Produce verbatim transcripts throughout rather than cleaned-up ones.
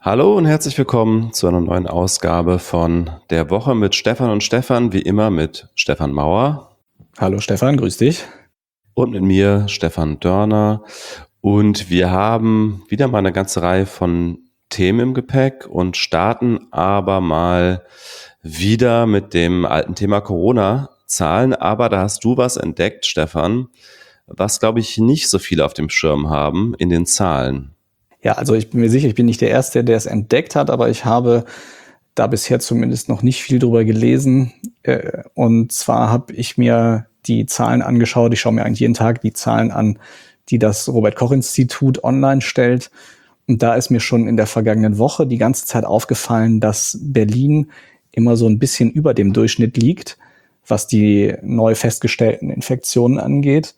Hallo und herzlich willkommen zu einer neuen Ausgabe von Der Woche mit Stefan und Stefan, wie immer mit Stefan Mauer. Hallo Stefan, grüß dich. Und mit mir, Stefan Dörner. Und wir haben wieder mal eine ganze Reihe von Themen im Gepäck und starten aber mal wieder mit dem alten Thema Corona-Zahlen. Aber da hast du was entdeckt, Stefan, was, glaube ich, nicht so viele auf dem Schirm haben in den Zahlen. Ja, also ich bin mir sicher, ich bin nicht der Erste, der es entdeckt hat, aber ich habe da bisher zumindest noch nicht viel drüber gelesen. Und zwar habe ich mir die Zahlen angeschaut. Ich schaue mir eigentlich jeden Tag die Zahlen an, die das Robert-Koch-Institut online stellt. Und da ist mir schon in der vergangenen Woche die ganze Zeit aufgefallen, dass Berlin immer so ein bisschen über dem Durchschnitt liegt, was die neu festgestellten Infektionen angeht.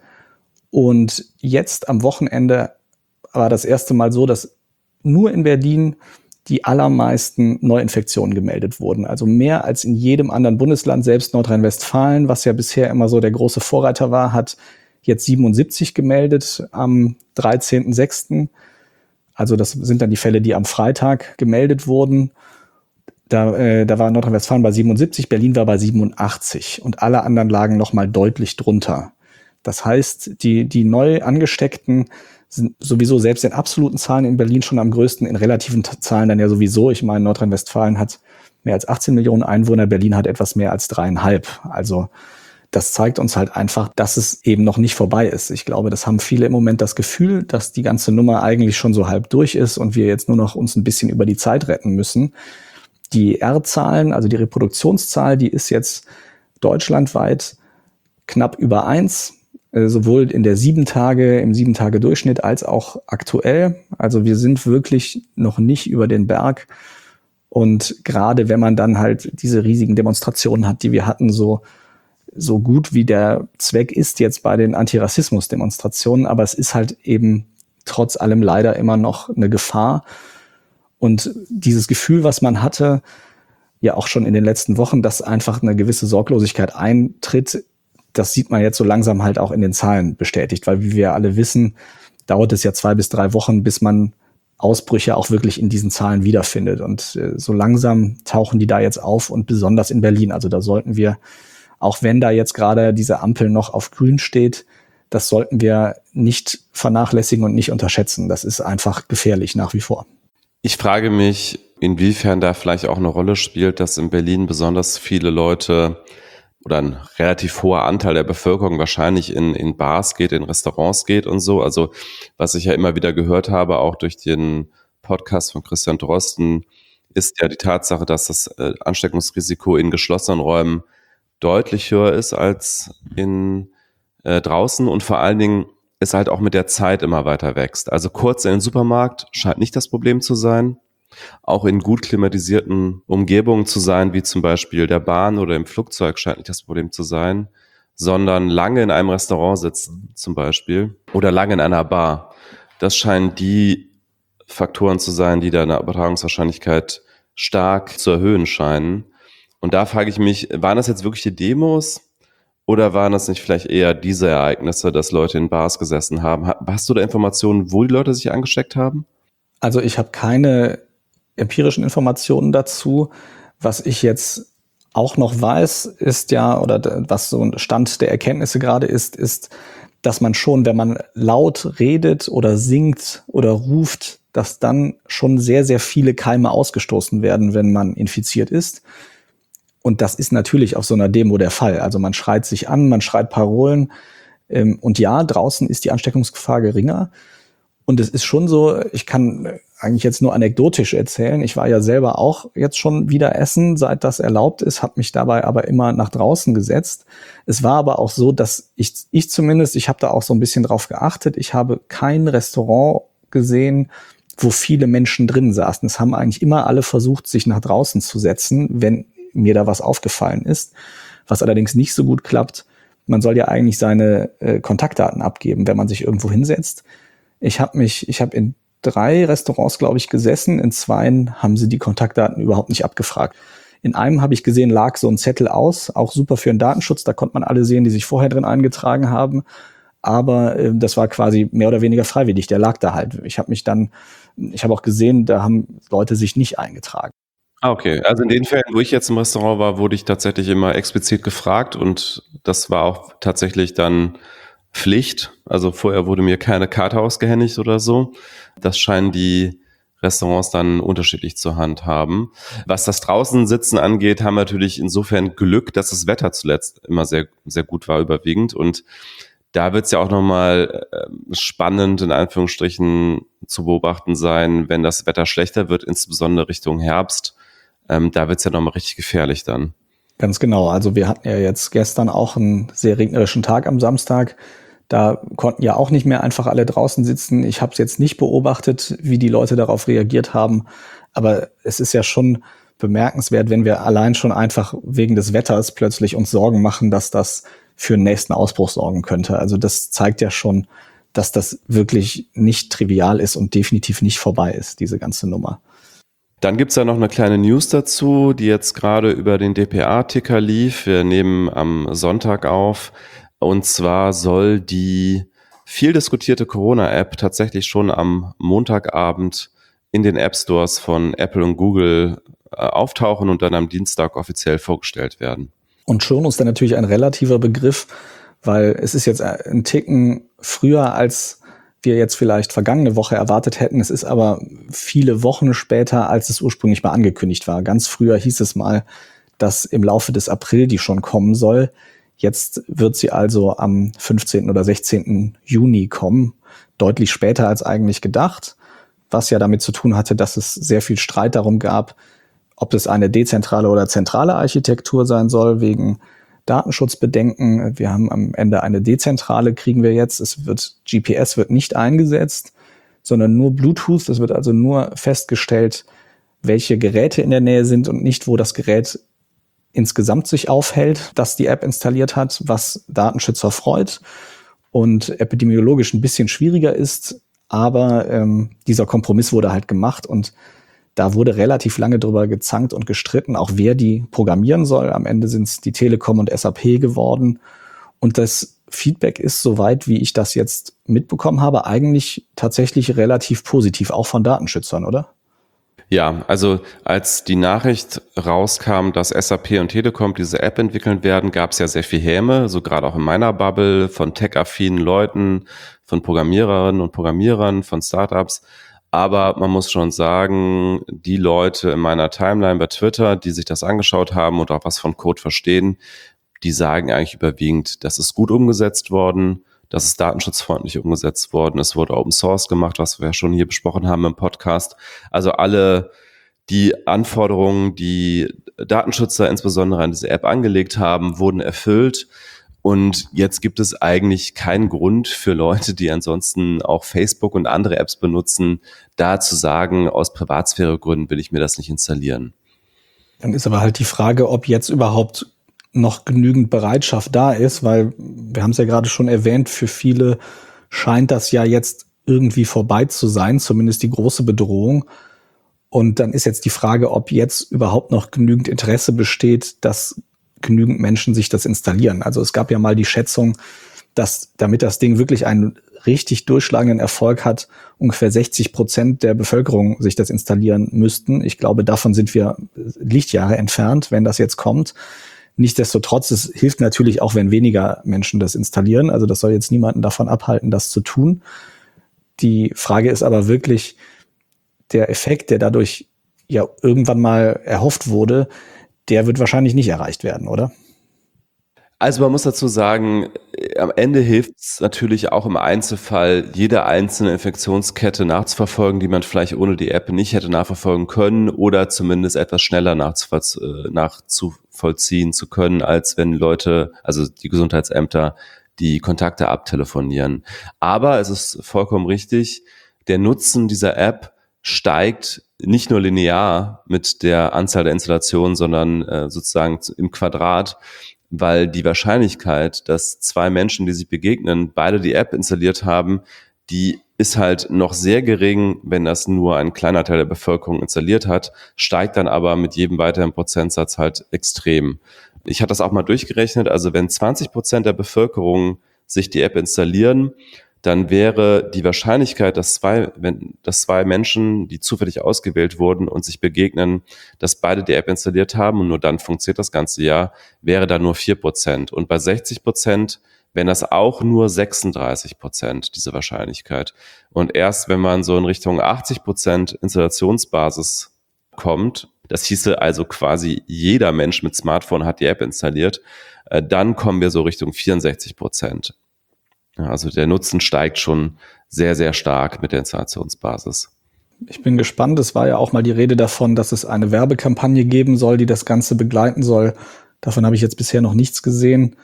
Und jetzt am Wochenende war das erste Mal so, dass nur in Berlin die allermeisten Neuinfektionen gemeldet wurden. Also mehr als in jedem anderen Bundesland, selbst Nordrhein-Westfalen, was ja bisher immer so der große Vorreiter war, hat jetzt siebenundsiebzig gemeldet am dreizehnten sechsten Also das sind dann die Fälle, die am Freitag gemeldet wurden. Da, äh, da war Nordrhein-Westfalen bei siebenundsiebzig, Berlin war bei siebenundachtzig und alle anderen lagen noch mal deutlich drunter. Das heißt, die, die neu Angesteckten sind sowieso selbst in absoluten Zahlen in Berlin schon am größten, in relativen Zahlen dann ja sowieso. Ich meine, Nordrhein-Westfalen hat mehr als achtzehn Millionen Einwohner, Berlin hat etwas mehr als dreieinhalb. Also das zeigt uns halt einfach, dass es eben noch nicht vorbei ist. Ich glaube, das haben viele im Moment das Gefühl, dass die ganze Nummer eigentlich schon so halb durch ist und wir jetzt nur noch uns ein bisschen über die Zeit retten müssen. Die R-Zahlen, also die Reproduktionszahl, die ist jetzt deutschlandweit knapp über eins. Sowohl in der sieben Tage, im sieben Tage Durchschnitt als auch aktuell. Also wir sind wirklich noch nicht über den Berg. Und gerade wenn man dann halt diese riesigen Demonstrationen hat, die wir hatten, so, so gut wie der Zweck ist jetzt bei den Antirassismus-Demonstrationen, aber es ist halt eben trotz allem leider immer noch eine Gefahr. Und dieses Gefühl, was man hatte, ja auch schon in den letzten Wochen, dass einfach eine gewisse Sorglosigkeit eintritt, das sieht man jetzt so langsam halt auch in den Zahlen bestätigt, weil wie wir alle wissen, dauert es ja zwei bis drei Wochen, bis man Ausbrüche auch wirklich in diesen Zahlen wiederfindet. Und äh, so langsam tauchen die da jetzt auf und besonders in Berlin. Also da sollten wir, auch wenn da jetzt gerade diese Ampel noch auf grün steht, das sollten wir nicht vernachlässigen und nicht unterschätzen. Das ist einfach gefährlich nach wie vor. Ich frage mich, inwiefern da vielleicht auch eine Rolle spielt, dass in Berlin besonders viele Leute oder ein relativ hoher Anteil der Bevölkerung wahrscheinlich in, in Bars geht, in Restaurants geht und so. Also was ich ja immer wieder gehört habe, auch durch den Podcast von Christian Drosten, ist ja die Tatsache, dass das äh, Ansteckungsrisiko in geschlossenen Räumen deutlich höher ist als in äh, draußen und vor allen Dingen es halt auch mit der Zeit immer weiter wächst. Also kurz in den Supermarkt scheint nicht das Problem zu sein. Auch in gut klimatisierten Umgebungen zu sein, wie zum Beispiel der Bahn oder im Flugzeug, scheint nicht das Problem zu sein, sondern lange in einem Restaurant sitzen zum Beispiel oder lange in einer Bar. Das scheinen die Faktoren zu sein, die deine Übertragungswahrscheinlichkeit stark zu erhöhen scheinen. Und da frage ich mich, waren das jetzt wirklich die Demos oder waren das nicht vielleicht eher diese Ereignisse, dass Leute in Bars gesessen haben? Hast du da Informationen, wo die Leute sich angesteckt haben? Also ich habe keine empirischen Informationen dazu. Was ich jetzt auch noch weiß, ist ja, oder was so ein Stand der Erkenntnisse gerade ist, ist, dass man schon, wenn man laut redet oder singt oder ruft, dass dann schon sehr, sehr viele Keime ausgestoßen werden, wenn man infiziert ist. Und das ist natürlich auf so einer Demo der Fall. Also man schreit sich an, man schreit Parolen. Und ja, draußen ist die Ansteckungsgefahr geringer. Und es ist schon so, ich kann eigentlich jetzt nur anekdotisch erzählen. Ich war ja selber auch jetzt schon wieder essen, seit das erlaubt ist, habe mich dabei aber immer nach draußen gesetzt. Es war aber auch so, dass ich, ich zumindest, ich habe da auch so ein bisschen drauf geachtet, ich habe kein Restaurant gesehen, wo viele Menschen drin saßen. Es haben eigentlich immer alle versucht, sich nach draußen zu setzen, wenn mir da was aufgefallen ist. Was allerdings nicht so gut klappt, man soll ja eigentlich seine äh, Kontaktdaten abgeben, wenn man sich irgendwo hinsetzt. Ich habe mich, ich habe in drei Restaurants, glaube ich, gesessen. In zweien haben sie die Kontaktdaten überhaupt nicht abgefragt. In einem habe ich gesehen, lag so ein Zettel aus, auch super für den Datenschutz. Da konnte man alle sehen, die sich vorher drin eingetragen haben. Aber äh, das war quasi mehr oder weniger freiwillig. Der lag da halt. Ich habe mich dann Ich habe auch gesehen, da haben Leute sich nicht eingetragen. Ah, okay. Also in den Fällen, wo ich jetzt im Restaurant war, wurde ich tatsächlich immer explizit gefragt und das war auch tatsächlich dann Pflicht. Also vorher wurde mir keine Karte ausgehändigt oder so. Das scheinen die Restaurants dann unterschiedlich zur handhaben. Was das Draußensitzen angeht, haben wir natürlich insofern Glück, dass das Wetter zuletzt immer sehr, sehr gut war, überwiegend. Und da wird es ja auch nochmal spannend, in Anführungsstrichen, zu beobachten sein, wenn das Wetter schlechter wird, insbesondere Richtung Herbst. Ähm, da wird es ja nochmal richtig gefährlich dann. Ganz genau. Also wir hatten ja jetzt gestern auch einen sehr regnerischen Tag am Samstag. Da konnten ja auch nicht mehr einfach alle draußen sitzen. Ich habe es jetzt nicht beobachtet, wie die Leute darauf reagiert haben. Aber es ist ja schon bemerkenswert, wenn wir allein schon einfach wegen des Wetters plötzlich uns Sorgen machen, dass das für einen nächsten Ausbruch sorgen könnte. Also das zeigt ja schon, dass das wirklich nicht trivial ist und definitiv nicht vorbei ist, diese ganze Nummer. Dann gibt's da noch eine kleine News dazu, die jetzt gerade über den D P A-Ticker lief. Wir nehmen am Sonntag auf. Und zwar soll die viel diskutierte Corona-App tatsächlich schon am Montagabend in den App-Stores von Apple und Google äh, auftauchen und dann am Dienstag offiziell vorgestellt werden. Und schon ist dann natürlich ein relativer Begriff, weil es ist jetzt ein Ticken früher, als wir jetzt vielleicht vergangene Woche erwartet hätten. Es ist aber viele Wochen später, als es ursprünglich mal angekündigt war. Ganz früher hieß es mal, dass im Laufe des April die schon kommen soll. Jetzt wird sie also am fünfzehnten oder sechzehnten Juni kommen. Deutlich später als eigentlich gedacht. Was ja damit zu tun hatte, dass es sehr viel Streit darum gab, ob es eine dezentrale oder zentrale Architektur sein soll, wegen Datenschutzbedenken. Wir haben am Ende eine dezentrale, kriegen wir jetzt. Es wird, G P S wird nicht eingesetzt, sondern nur Bluetooth. Es wird also nur festgestellt, welche Geräte in der Nähe sind und nicht, wo das Gerät insgesamt sich aufhält, das die App installiert hat, was Datenschützer freut und epidemiologisch ein bisschen schwieriger ist. Aber ähm, dieser Kompromiss wurde halt gemacht und da wurde relativ lange drüber gezankt und gestritten, auch wer die programmieren soll. Am Ende sind es die Telekom und S A P geworden. Und das Feedback ist, soweit wie ich das jetzt mitbekommen habe, eigentlich tatsächlich relativ positiv, auch von Datenschützern, oder? Ja, also als die Nachricht rauskam, dass S A P und Telekom diese App entwickeln werden, gab es ja sehr viel Häme, so gerade auch in meiner Bubble, von tech-affinen Leuten, von Programmiererinnen und Programmierern, von Startups. Aber man muss schon sagen, die Leute in meiner Timeline bei Twitter, die sich das angeschaut haben und auch was von Code verstehen, die sagen eigentlich überwiegend, das ist gut umgesetzt worden, das ist datenschutzfreundlich umgesetzt worden, es wurde Open Source gemacht, was wir ja schon hier besprochen haben im Podcast. Also alle die Anforderungen, die Datenschützer insbesondere an diese App angelegt haben, wurden erfüllt. Und jetzt gibt es eigentlich keinen Grund für Leute, die ansonsten auch Facebook und andere Apps benutzen, da zu sagen, aus Privatsphäregründen will ich mir das nicht installieren. Dann ist aber halt die Frage, ob jetzt überhaupt noch genügend Bereitschaft da ist, weil wir haben es ja gerade schon erwähnt, für viele scheint das ja jetzt irgendwie vorbei zu sein, zumindest die große Bedrohung. Und dann ist jetzt die Frage, ob jetzt überhaupt noch genügend Interesse besteht, dass genügend Menschen sich das installieren. Also es gab ja mal die Schätzung, dass damit das Ding wirklich einen richtig durchschlagenden Erfolg hat, ungefähr sechzig Prozent der Bevölkerung sich das installieren müssten. Ich glaube, davon sind wir Lichtjahre entfernt, wenn das jetzt kommt. Nichtsdestotrotz, es hilft natürlich auch, wenn weniger Menschen das installieren. Also das soll jetzt niemanden davon abhalten, das zu tun. Die Frage ist aber wirklich, der Effekt, der dadurch ja irgendwann mal erhofft wurde, der wird wahrscheinlich nicht erreicht werden, oder? Also man muss dazu sagen, am Ende hilft es natürlich auch im Einzelfall, jede einzelne Infektionskette nachzuverfolgen, die man vielleicht ohne die App nicht hätte nachverfolgen können oder zumindest etwas schneller nachzuvollziehen zu können, als wenn Leute, also die Gesundheitsämter, die Kontakte abtelefonieren. Aber es ist vollkommen richtig, der Nutzen dieser App steigt nicht nur linear mit der Anzahl der Installationen, sondern äh, sozusagen im Quadrat, weil die Wahrscheinlichkeit, dass zwei Menschen, die sich begegnen, beide die App installiert haben, die ist halt noch sehr gering, wenn das nur ein kleiner Teil der Bevölkerung installiert hat, steigt dann aber mit jedem weiteren Prozentsatz halt extrem. Ich hatte das auch mal durchgerechnet, also wenn zwanzig Prozent der Bevölkerung sich die App installieren, dann wäre die Wahrscheinlichkeit, dass zwei, wenn, dass zwei Menschen, die zufällig ausgewählt wurden und sich begegnen, dass beide die App installiert haben und nur dann funktioniert das ganze Jahr, wäre da nur vier Prozent. Und bei sechzig Prozent wären das auch nur sechsunddreißig Prozent, diese Wahrscheinlichkeit. Und erst wenn man so in Richtung achtzig Prozent Installationsbasis kommt, das hieße also quasi jeder Mensch mit Smartphone hat die App installiert, dann kommen wir so Richtung vierundsechzig Prozent. Also der Nutzen steigt schon sehr, sehr stark mit der Installationsbasis. Ich bin gespannt. Es war ja auch mal die Rede davon, dass es eine Werbekampagne geben soll, die das Ganze begleiten soll. Davon habe ich jetzt bisher noch nichts gesehen.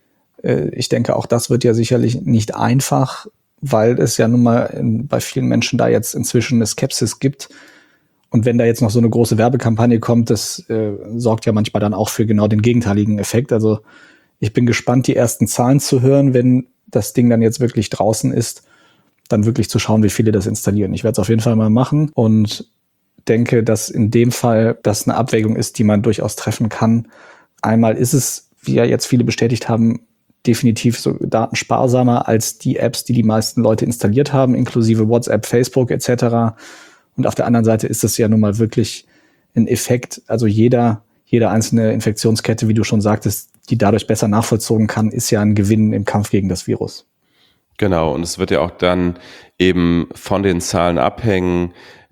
Ich denke, auch das wird ja sicherlich nicht einfach, weil es ja nun mal in, bei vielen Menschen da jetzt inzwischen eine Skepsis gibt. Und wenn da jetzt noch so eine große Werbekampagne kommt, das äh, sorgt ja manchmal dann auch für genau den gegenteiligen Effekt. Also ich bin gespannt, die ersten Zahlen zu hören, wenn das Ding dann jetzt wirklich draußen ist, dann wirklich zu schauen, wie viele das installieren. Ich werde es auf jeden Fall mal machen und denke, dass in dem Fall das eine Abwägung ist, die man durchaus treffen kann. Einmal ist es, wie ja jetzt viele bestätigt haben, definitiv so datensparsamer als die Apps, die die meisten Leute installiert haben, inklusive WhatsApp, Facebook et cetera. Und auf der anderen Seite ist es ja nun mal wirklich ein Effekt. Also jeder, jede einzelne Infektionskette, wie du schon sagtest, die dadurch besser nachvollzogen kann, ist ja ein Gewinn im Kampf gegen das Virus. Genau, und es wird ja auch dann eben von den Zahlen abhängen,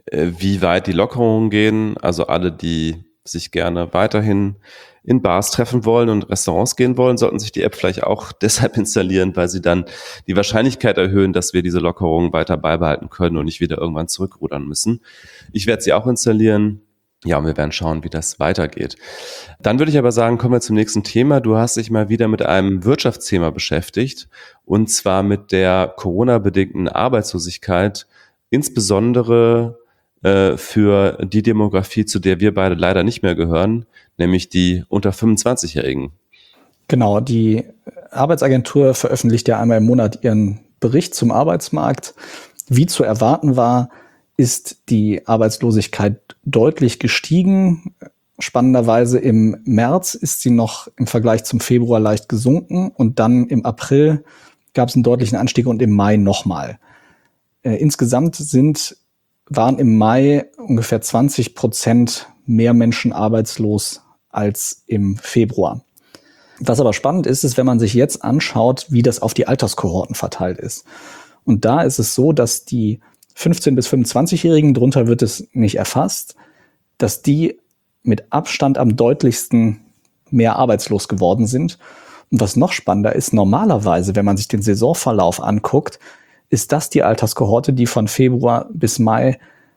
wie weit die Lockerungen gehen. Also alle, die sich gerne weiterhin in Bars treffen wollen und Restaurants gehen wollen, sollten sich die App vielleicht auch deshalb installieren, weil sie dann die Wahrscheinlichkeit erhöhen, dass wir diese Lockerungen weiter beibehalten können und nicht wieder irgendwann zurückrudern müssen. Ich werde sie auch installieren. Ja, und wir werden schauen, wie das weitergeht. Dann würde ich aber sagen, kommen wir zum nächsten Thema. Du hast dich mal wieder mit einem Wirtschaftsthema beschäftigt, und zwar mit der Corona-bedingten Arbeitslosigkeit, insbesondere äh, für die Demografie, zu der wir beide leider nicht mehr gehören, nämlich die unter fünfundzwanzigjährigen. Genau, die Arbeitsagentur veröffentlicht ja einmal im Monat ihren Bericht zum Arbeitsmarkt. Wie zu erwarten war, ist die Arbeitslosigkeit deutlich gestiegen. Spannenderweise im März ist sie noch im Vergleich zum Februar leicht gesunken und dann im April gab es einen deutlichen Anstieg und im Mai nochmal. Äh, insgesamt sind, waren im Mai ungefähr zwanzig Prozent mehr Menschen arbeitslos als im Februar. Was aber spannend ist, ist, wenn man sich jetzt anschaut, wie das auf die Alterskohorten verteilt ist. Und da ist es so, dass die fünfzehn- bis fünfundzwanzigjährigen, drunter wird es nicht erfasst, dass die mit Abstand am deutlichsten mehr arbeitslos geworden sind. Und was noch spannender ist, normalerweise, wenn man sich den Saisonverlauf anguckt, ist das die Alterskohorte, die von Februar bis Mai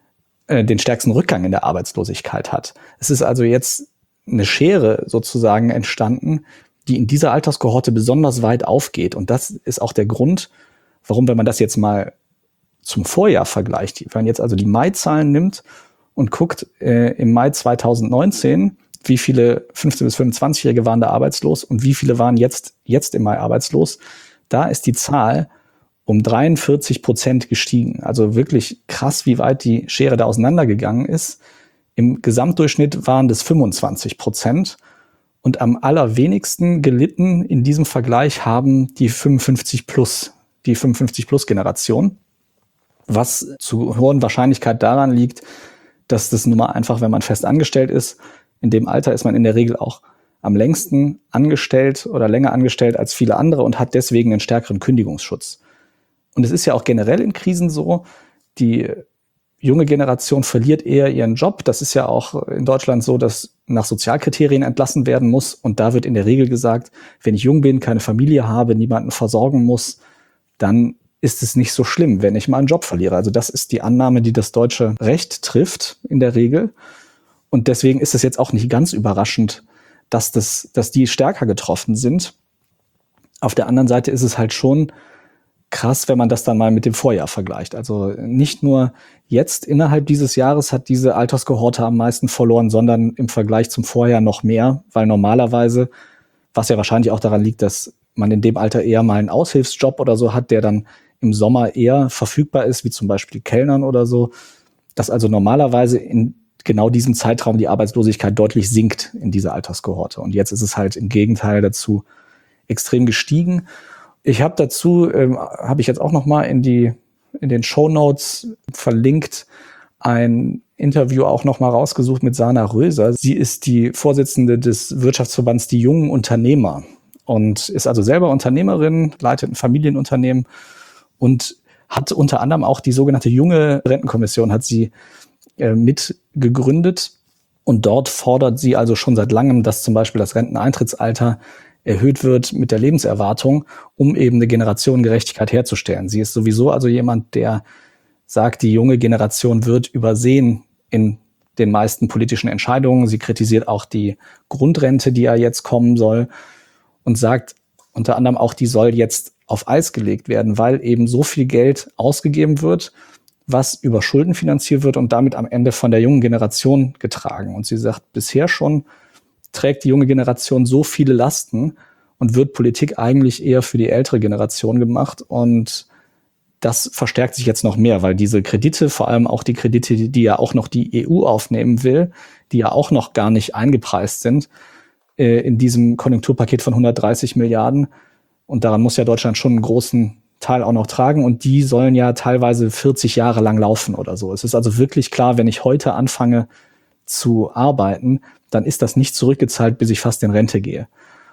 äh, den stärksten Rückgang in der Arbeitslosigkeit hat. Es ist also jetzt eine Schere sozusagen entstanden, die in dieser Alterskohorte besonders weit aufgeht. Und das ist auch der Grund, warum, wenn man das jetzt mal zum Vorjahr vergleicht, wenn man jetzt also die Mai-Zahlen nimmt und guckt äh, im Mai zweitausendneunzehn, wie viele fünfzehn- bis fünfundzwanzigjährige waren da arbeitslos und wie viele waren jetzt, jetzt im Mai arbeitslos, da ist die Zahl um dreiundvierzig Prozent gestiegen. Also wirklich krass, wie weit die Schere da auseinandergegangen ist. Im Gesamtdurchschnitt waren das fünfundzwanzig Prozent. Und am allerwenigsten gelitten in diesem Vergleich haben die fünfundfünfzig plus, die fünfundfünfzig plus Generation. Was zu hoher Wahrscheinlichkeit daran liegt, dass das nun mal einfach, wenn man fest angestellt ist, in dem Alter ist man in der Regel auch am längsten angestellt oder länger angestellt als viele andere und hat deswegen einen stärkeren Kündigungsschutz. Und es ist ja auch generell in Krisen so, die junge Generation verliert eher ihren Job. Das ist ja auch in Deutschland so, dass nach Sozialkriterien entlassen werden muss. Und da wird in der Regel gesagt, wenn ich jung bin, keine Familie habe, niemanden versorgen muss, dann ist es nicht so schlimm, wenn ich mal einen Job verliere. Also das ist die Annahme, die das deutsche Recht trifft in der Regel. Und deswegen ist es jetzt auch nicht ganz überraschend, dass das, dass die stärker getroffen sind. Auf der anderen Seite ist es halt schon krass, wenn man das dann mal mit dem Vorjahr vergleicht. Also nicht nur jetzt innerhalb dieses Jahres hat diese Alterskohorte am meisten verloren, sondern im Vergleich zum Vorjahr noch mehr, weil normalerweise, was ja wahrscheinlich auch daran liegt, dass man in dem Alter eher mal einen Aushilfsjob oder so hat, der dann im Sommer eher verfügbar ist, wie zum Beispiel Kellnern oder so, dass also normalerweise in genau diesem Zeitraum die Arbeitslosigkeit deutlich sinkt in dieser Alterskohorte. Und jetzt ist es halt im Gegenteil dazu extrem gestiegen. Ich habe dazu, ähm, habe ich jetzt auch noch mal in die in den Shownotes verlinkt, ein Interview auch noch mal rausgesucht mit Sana Röser. Sie ist die Vorsitzende des Wirtschaftsverbands Die Jungen Unternehmer und ist also selber Unternehmerin, leitet ein Familienunternehmen und hat unter anderem auch die sogenannte Junge Rentenkommission hat sie äh, mit gegründet. Und dort fordert sie also schon seit langem, dass zum Beispiel das Renteneintrittsalter erhöht wird mit der Lebenserwartung, um eben eine Generationengerechtigkeit herzustellen. Sie ist sowieso also jemand, der sagt, die junge Generation wird übersehen in den meisten politischen Entscheidungen. Sie kritisiert auch die Grundrente, die ja jetzt kommen soll und sagt unter anderem auch, die soll jetzt auf Eis gelegt werden, weil eben so viel Geld ausgegeben wird, was über Schulden finanziert wird und damit am Ende von der jungen Generation getragen. Und sie sagt, bisher schon trägt die junge Generation so viele Lasten und wird Politik eigentlich eher für die ältere Generation gemacht. Und das verstärkt sich jetzt noch mehr, weil diese Kredite, vor allem auch die Kredite, die ja auch noch die E U aufnehmen will, die ja auch noch gar nicht eingepreist sind, äh, in diesem Konjunkturpaket von hundertdreißig Milliarden. Und daran muss ja Deutschland schon einen großen Teil auch noch tragen. Und die sollen ja teilweise vierzig Jahre lang laufen oder so. Es ist also wirklich klar, wenn ich heute anfange zu arbeiten, dann ist das nicht zurückgezahlt, bis ich fast in Rente gehe.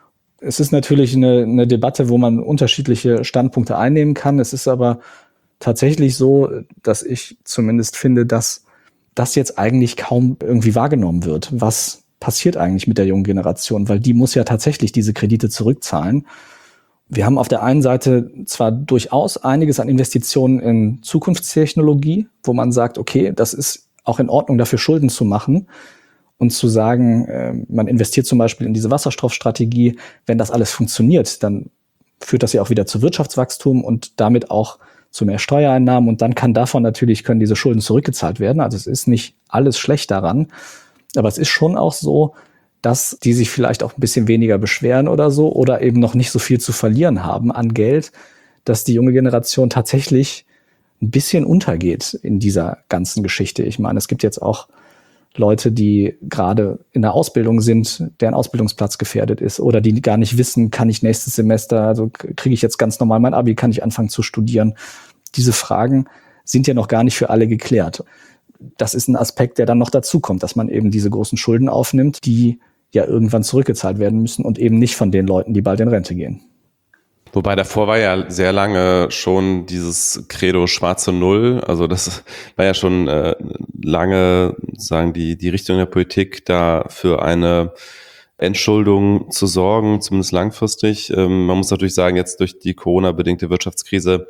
Es ist natürlich eine, eine Debatte, wo man unterschiedliche Standpunkte einnehmen kann. Es ist aber tatsächlich so, dass ich zumindest finde, dass das jetzt eigentlich kaum irgendwie wahrgenommen wird. Was passiert eigentlich mit der jungen Generation? Weil die muss ja tatsächlich diese Kredite zurückzahlen. Wir haben auf der einen Seite zwar durchaus einiges an Investitionen in Zukunftstechnologie, wo man sagt, okay, das ist auch in Ordnung, dafür Schulden zu machen. Und zu sagen, äh, man investiert zum Beispiel in diese Wasserstoffstrategie, wenn das alles funktioniert, dann führt das ja auch wieder zu Wirtschaftswachstum und damit auch zu mehr Steuereinnahmen. Und dann kann davon natürlich, können diese Schulden zurückgezahlt werden. Also es ist nicht alles schlecht daran. Aber es ist schon auch so, dass die sich vielleicht auch ein bisschen weniger beschweren oder so oder eben noch nicht so viel zu verlieren haben an Geld, dass die junge Generation tatsächlich ein bisschen untergeht in dieser ganzen Geschichte. Ich meine, es gibt jetzt auch Leute, die gerade in der Ausbildung sind, deren Ausbildungsplatz gefährdet ist oder die gar nicht wissen, kann ich nächstes Semester, also kriege ich jetzt ganz normal mein Abi, kann ich anfangen zu studieren. Diese Fragen sind ja noch gar nicht für alle geklärt. Das ist ein Aspekt, der dann noch dazu kommt, dass man eben diese großen Schulden aufnimmt, die ja irgendwann zurückgezahlt werden müssen und eben nicht von den Leuten, die bald in Rente gehen. Wobei davor war ja sehr lange schon dieses Credo schwarze Null, also das war ja schon äh, lange, sagen die die Richtung der Politik, da für eine Entschuldung zu sorgen, zumindest langfristig. Ähm, man muss natürlich sagen, jetzt durch die Corona-bedingte Wirtschaftskrise,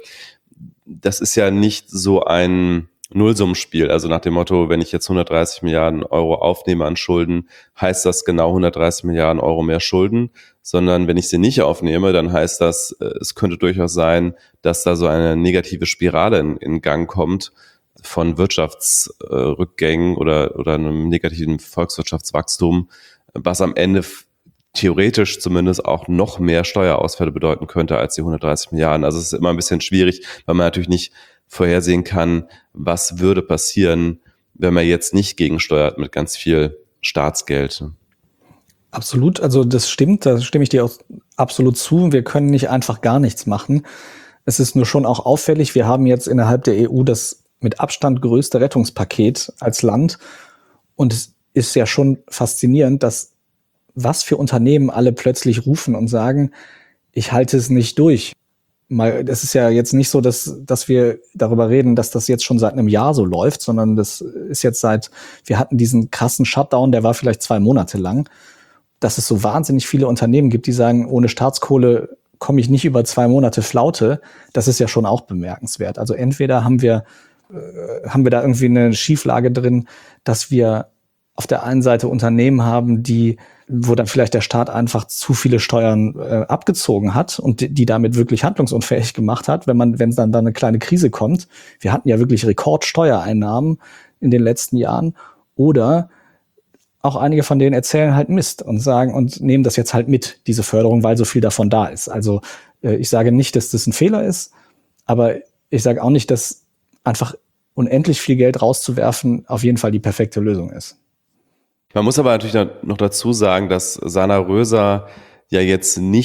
das ist ja nicht so ein Nullsummenspiel, also nach dem Motto, wenn ich jetzt hundertdreißig Milliarden Euro aufnehme an Schulden, heißt das genau hundertdreißig Milliarden Euro mehr Schulden, sondern wenn ich sie nicht aufnehme, dann heißt das, es könnte durchaus sein, dass da so eine negative Spirale in, in Gang kommt von Wirtschaftsrückgängen oder, oder einem negativen Volkswirtschaftswachstum, was am Ende theoretisch zumindest auch noch mehr Steuerausfälle bedeuten könnte als die hundertdreißig Milliarden. Also es ist immer ein bisschen schwierig, weil man natürlich nicht vorhersehen kann, was würde passieren, wenn man jetzt nicht gegensteuert mit ganz viel Staatsgeld. Absolut, also das stimmt, da stimme ich dir auch absolut zu. Wir können nicht einfach gar nichts machen. Es ist nur schon auch auffällig, wir haben jetzt innerhalb der E U das mit Abstand größte Rettungspaket als Land. Und es ist ja schon faszinierend, dass was für Unternehmen alle plötzlich rufen und sagen, ich halte es nicht durch. Mal, das ist ja jetzt nicht so, dass, dass wir darüber reden, dass das jetzt schon seit einem Jahr so läuft, sondern das ist jetzt seit, wir hatten diesen krassen Shutdown, der war vielleicht zwei Monate lang, dass es so wahnsinnig viele Unternehmen gibt, die sagen, ohne Staatskohle komme ich nicht über zwei Monate Flaute. Das ist ja schon auch bemerkenswert. Also entweder haben wir, äh, haben wir da irgendwie eine Schieflage drin, dass wir auf der einen Seite Unternehmen haben, die, wo dann vielleicht der Staat einfach zu viele Steuern äh, abgezogen hat und die, die damit wirklich handlungsunfähig gemacht hat, wenn man, wenn dann da eine kleine Krise kommt. Wir hatten ja wirklich Rekordsteuereinnahmen in den letzten Jahren. Oder auch einige von denen erzählen halt Mist und sagen und nehmen das jetzt halt mit, diese Förderung, weil so viel davon da ist. Also äh, ich sage nicht, dass das ein Fehler ist, aber ich sage auch nicht, dass einfach unendlich viel Geld rauszuwerfen auf jeden Fall die perfekte Lösung ist. Man muss aber natürlich noch dazu sagen, dass Sana Röser ja jetzt nicht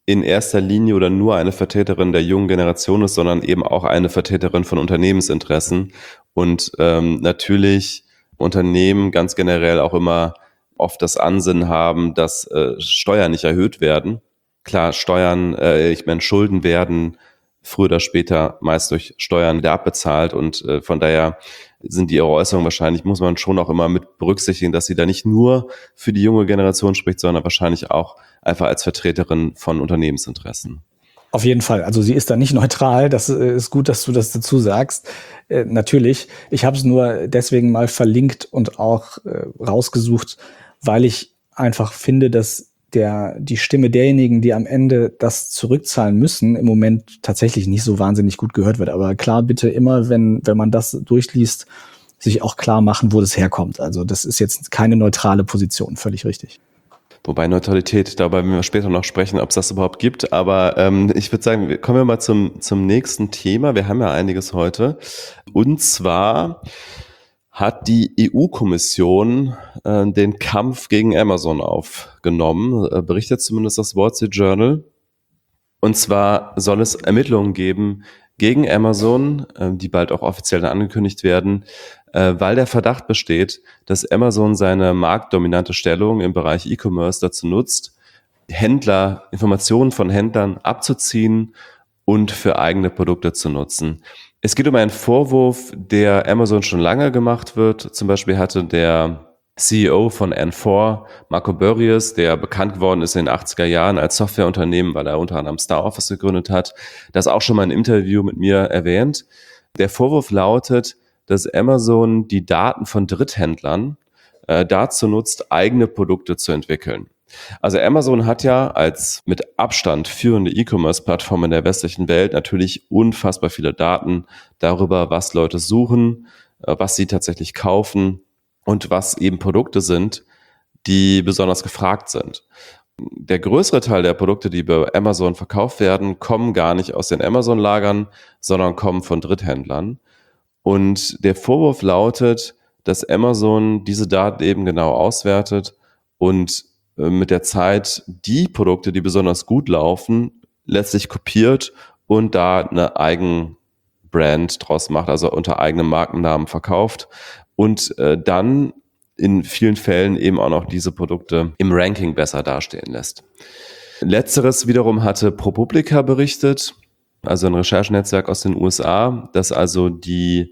in erster Linie oder nur eine Vertreterin der jungen Generation ist, sondern eben auch eine Vertreterin von Unternehmensinteressen. Und ähm, natürlich Unternehmen ganz generell auch immer oft das Ansinnen haben, dass äh, Steuern nicht erhöht werden. Klar, Steuern, äh, ich meine, Schulden werden früher oder später meist durch Steuern wieder abbezahlt und äh, von daher sind die ihre Äußerungen wahrscheinlich, muss man schon auch immer mit berücksichtigen, dass sie da nicht nur für die junge Generation spricht, sondern wahrscheinlich auch einfach als Vertreterin von Unternehmensinteressen. Auf jeden Fall. Also sie ist da nicht neutral. Das ist gut, dass du das dazu sagst. Äh, natürlich. Ich habe es nur deswegen mal verlinkt und auch äh, rausgesucht, weil ich einfach finde, dass der die Stimme derjenigen, die am Ende das zurückzahlen müssen, im Moment tatsächlich nicht so wahnsinnig gut gehört wird. Aber klar, bitte immer, wenn wenn man das durchliest, sich auch klar machen, wo das herkommt. Also das ist jetzt keine neutrale Position, völlig richtig. Wobei Neutralität, darüber werden wir später noch sprechen, ob es das überhaupt gibt. Aber ähm, ich würde sagen, kommen wir mal zum, zum nächsten Thema. Wir haben ja einiges heute. Und zwar hat die E U-Kommission äh, den Kampf gegen Amazon aufgenommen, äh, berichtet zumindest das Wall Street Journal. Und zwar soll es Ermittlungen geben gegen Amazon, äh, die bald auch offiziell dann angekündigt werden, äh, weil der Verdacht besteht, dass Amazon seine marktdominante Stellung im Bereich E-Commerce dazu nutzt, Händler, Informationen von Händlern abzuziehen und für eigene Produkte zu nutzen. Es geht um einen Vorwurf, der Amazon schon lange gemacht wird. Zum Beispiel hatte der C E O von N vier, Marco Börries, der bekannt geworden ist in den achtziger Jahren als Softwareunternehmen, weil er unter anderem Star Office gegründet hat, das auch schon mal in einem Interview mit mir erwähnt. Der Vorwurf lautet, dass Amazon die Daten von Dritthändlern äh, dazu nutzt, eigene Produkte zu entwickeln. Also Amazon hat ja als mit Abstand führende E-Commerce-Plattform in der westlichen Welt natürlich unfassbar viele Daten darüber, was Leute suchen, äh, was sie tatsächlich kaufen und was eben Produkte sind, die besonders gefragt sind. Der größere Teil der Produkte, die bei Amazon verkauft werden, kommen gar nicht aus den Amazon-Lagern, sondern kommen von Dritthändlern. Und der Vorwurf lautet, dass Amazon diese Daten eben genau auswertet und mit der Zeit die Produkte, die besonders gut laufen, letztlich kopiert und da eine Eigenbrand draus macht, also unter eigenem Markennamen verkauft und äh, dann in vielen Fällen eben auch noch diese Produkte im Ranking besser dastehen lässt. Letzteres wiederum hatte ProPublica berichtet, also ein Recherchenetzwerk aus den U S A, dass also die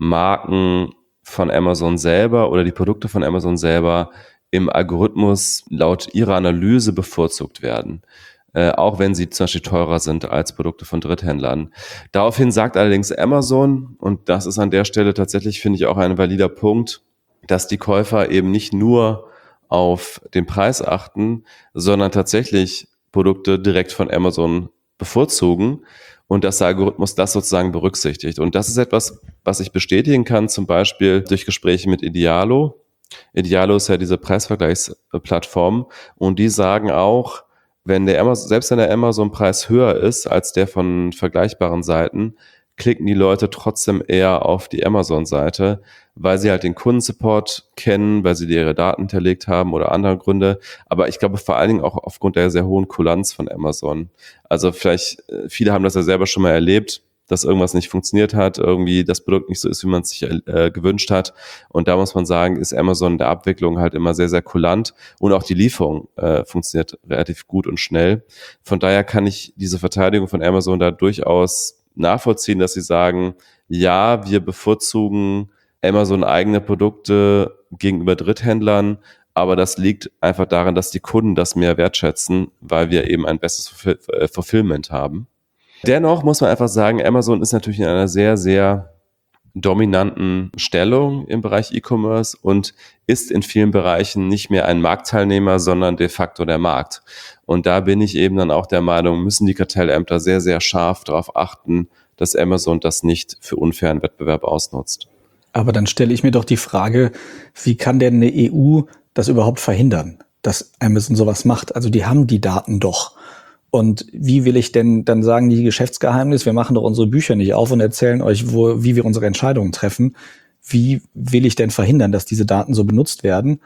Marken von Amazon selber oder die Produkte von Amazon selber im Algorithmus laut ihrer Analyse bevorzugt werden, äh, auch wenn sie zum Beispiel teurer sind als Produkte von Dritthändlern. Daraufhin sagt allerdings Amazon, und das ist an der Stelle tatsächlich, finde ich, auch ein valider Punkt, dass die Käufer eben nicht nur auf den Preis achten, sondern tatsächlich Produkte direkt von Amazon bevorzugen und dass der Algorithmus das sozusagen berücksichtigt. Und das ist etwas, was ich bestätigen kann, zum Beispiel durch Gespräche mit Idealo. Idealo ist ja diese Preisvergleichsplattform und die sagen auch, wenn der Amazon, selbst wenn der Amazon-Preis höher ist als der von vergleichbaren Seiten, klicken die Leute trotzdem eher auf die Amazon-Seite, weil sie halt den Kundensupport kennen, weil sie ihre Daten hinterlegt haben oder andere Gründe. Aber ich glaube vor allen Dingen auch aufgrund der sehr hohen Kulanz von Amazon. Also vielleicht, viele haben das ja selber schon mal erlebt, dass irgendwas nicht funktioniert hat, irgendwie das Produkt nicht so ist, wie man es sich äh, gewünscht hat. Und da muss man sagen, ist Amazon in der Abwicklung halt immer sehr, sehr kulant und auch die Lieferung äh, funktioniert relativ gut und schnell. Von daher kann ich diese Verteidigung von Amazon da durchaus nachvollziehen, dass sie sagen, ja, wir bevorzugen Amazon eigene Produkte gegenüber Dritthändlern, aber das liegt einfach daran, dass die Kunden das mehr wertschätzen, weil wir eben ein besseres Fulfill- Fulfillment haben. Dennoch muss man einfach sagen, Amazon ist natürlich in einer sehr, sehr dominanten Stellung im Bereich E-Commerce und ist in vielen Bereichen nicht mehr ein Marktteilnehmer, sondern de facto der Markt. Und da bin ich eben dann auch der Meinung, müssen die Kartellämter sehr, sehr scharf darauf achten, dass Amazon das nicht für unfairen Wettbewerb ausnutzt. Aber dann stelle ich mir doch die Frage, wie kann denn eine E U das überhaupt verhindern, dass Amazon sowas macht? Also die haben die Daten doch. Und wie will ich denn dann sagen, die Geschäftsgeheimnis, wir machen doch unsere Bücher nicht auf und erzählen euch, wo, wie wir unsere Entscheidungen treffen. Wie will ich denn verhindern, dass diese Daten so benutzt werden?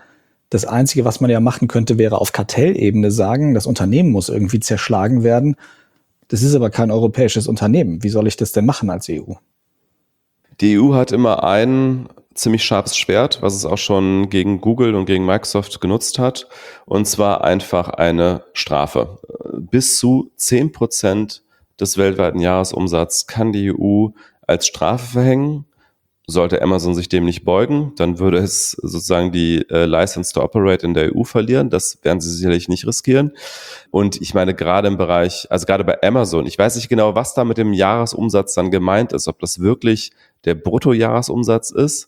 Das Einzige, was man ja machen könnte, wäre auf Kartellebene sagen, das Unternehmen muss irgendwie zerschlagen werden. Das ist aber kein europäisches Unternehmen. Wie soll ich das denn machen als E U? Die E U hat immer ein ziemlich scharfes Schwert, was es auch schon gegen Google und gegen Microsoft genutzt hat, und zwar einfach eine Strafe. Bis zu zehn Prozent des weltweiten Jahresumsatzes kann die E U als Strafe verhängen. Sollte Amazon sich dem nicht beugen, dann würde es sozusagen die äh, License to Operate in der E U verlieren. Das werden sie sicherlich nicht riskieren. Und ich meine, gerade im Bereich, also gerade bei Amazon, ich weiß nicht genau, was da mit dem Jahresumsatz dann gemeint ist, ob das wirklich der Bruttojahresumsatz ist.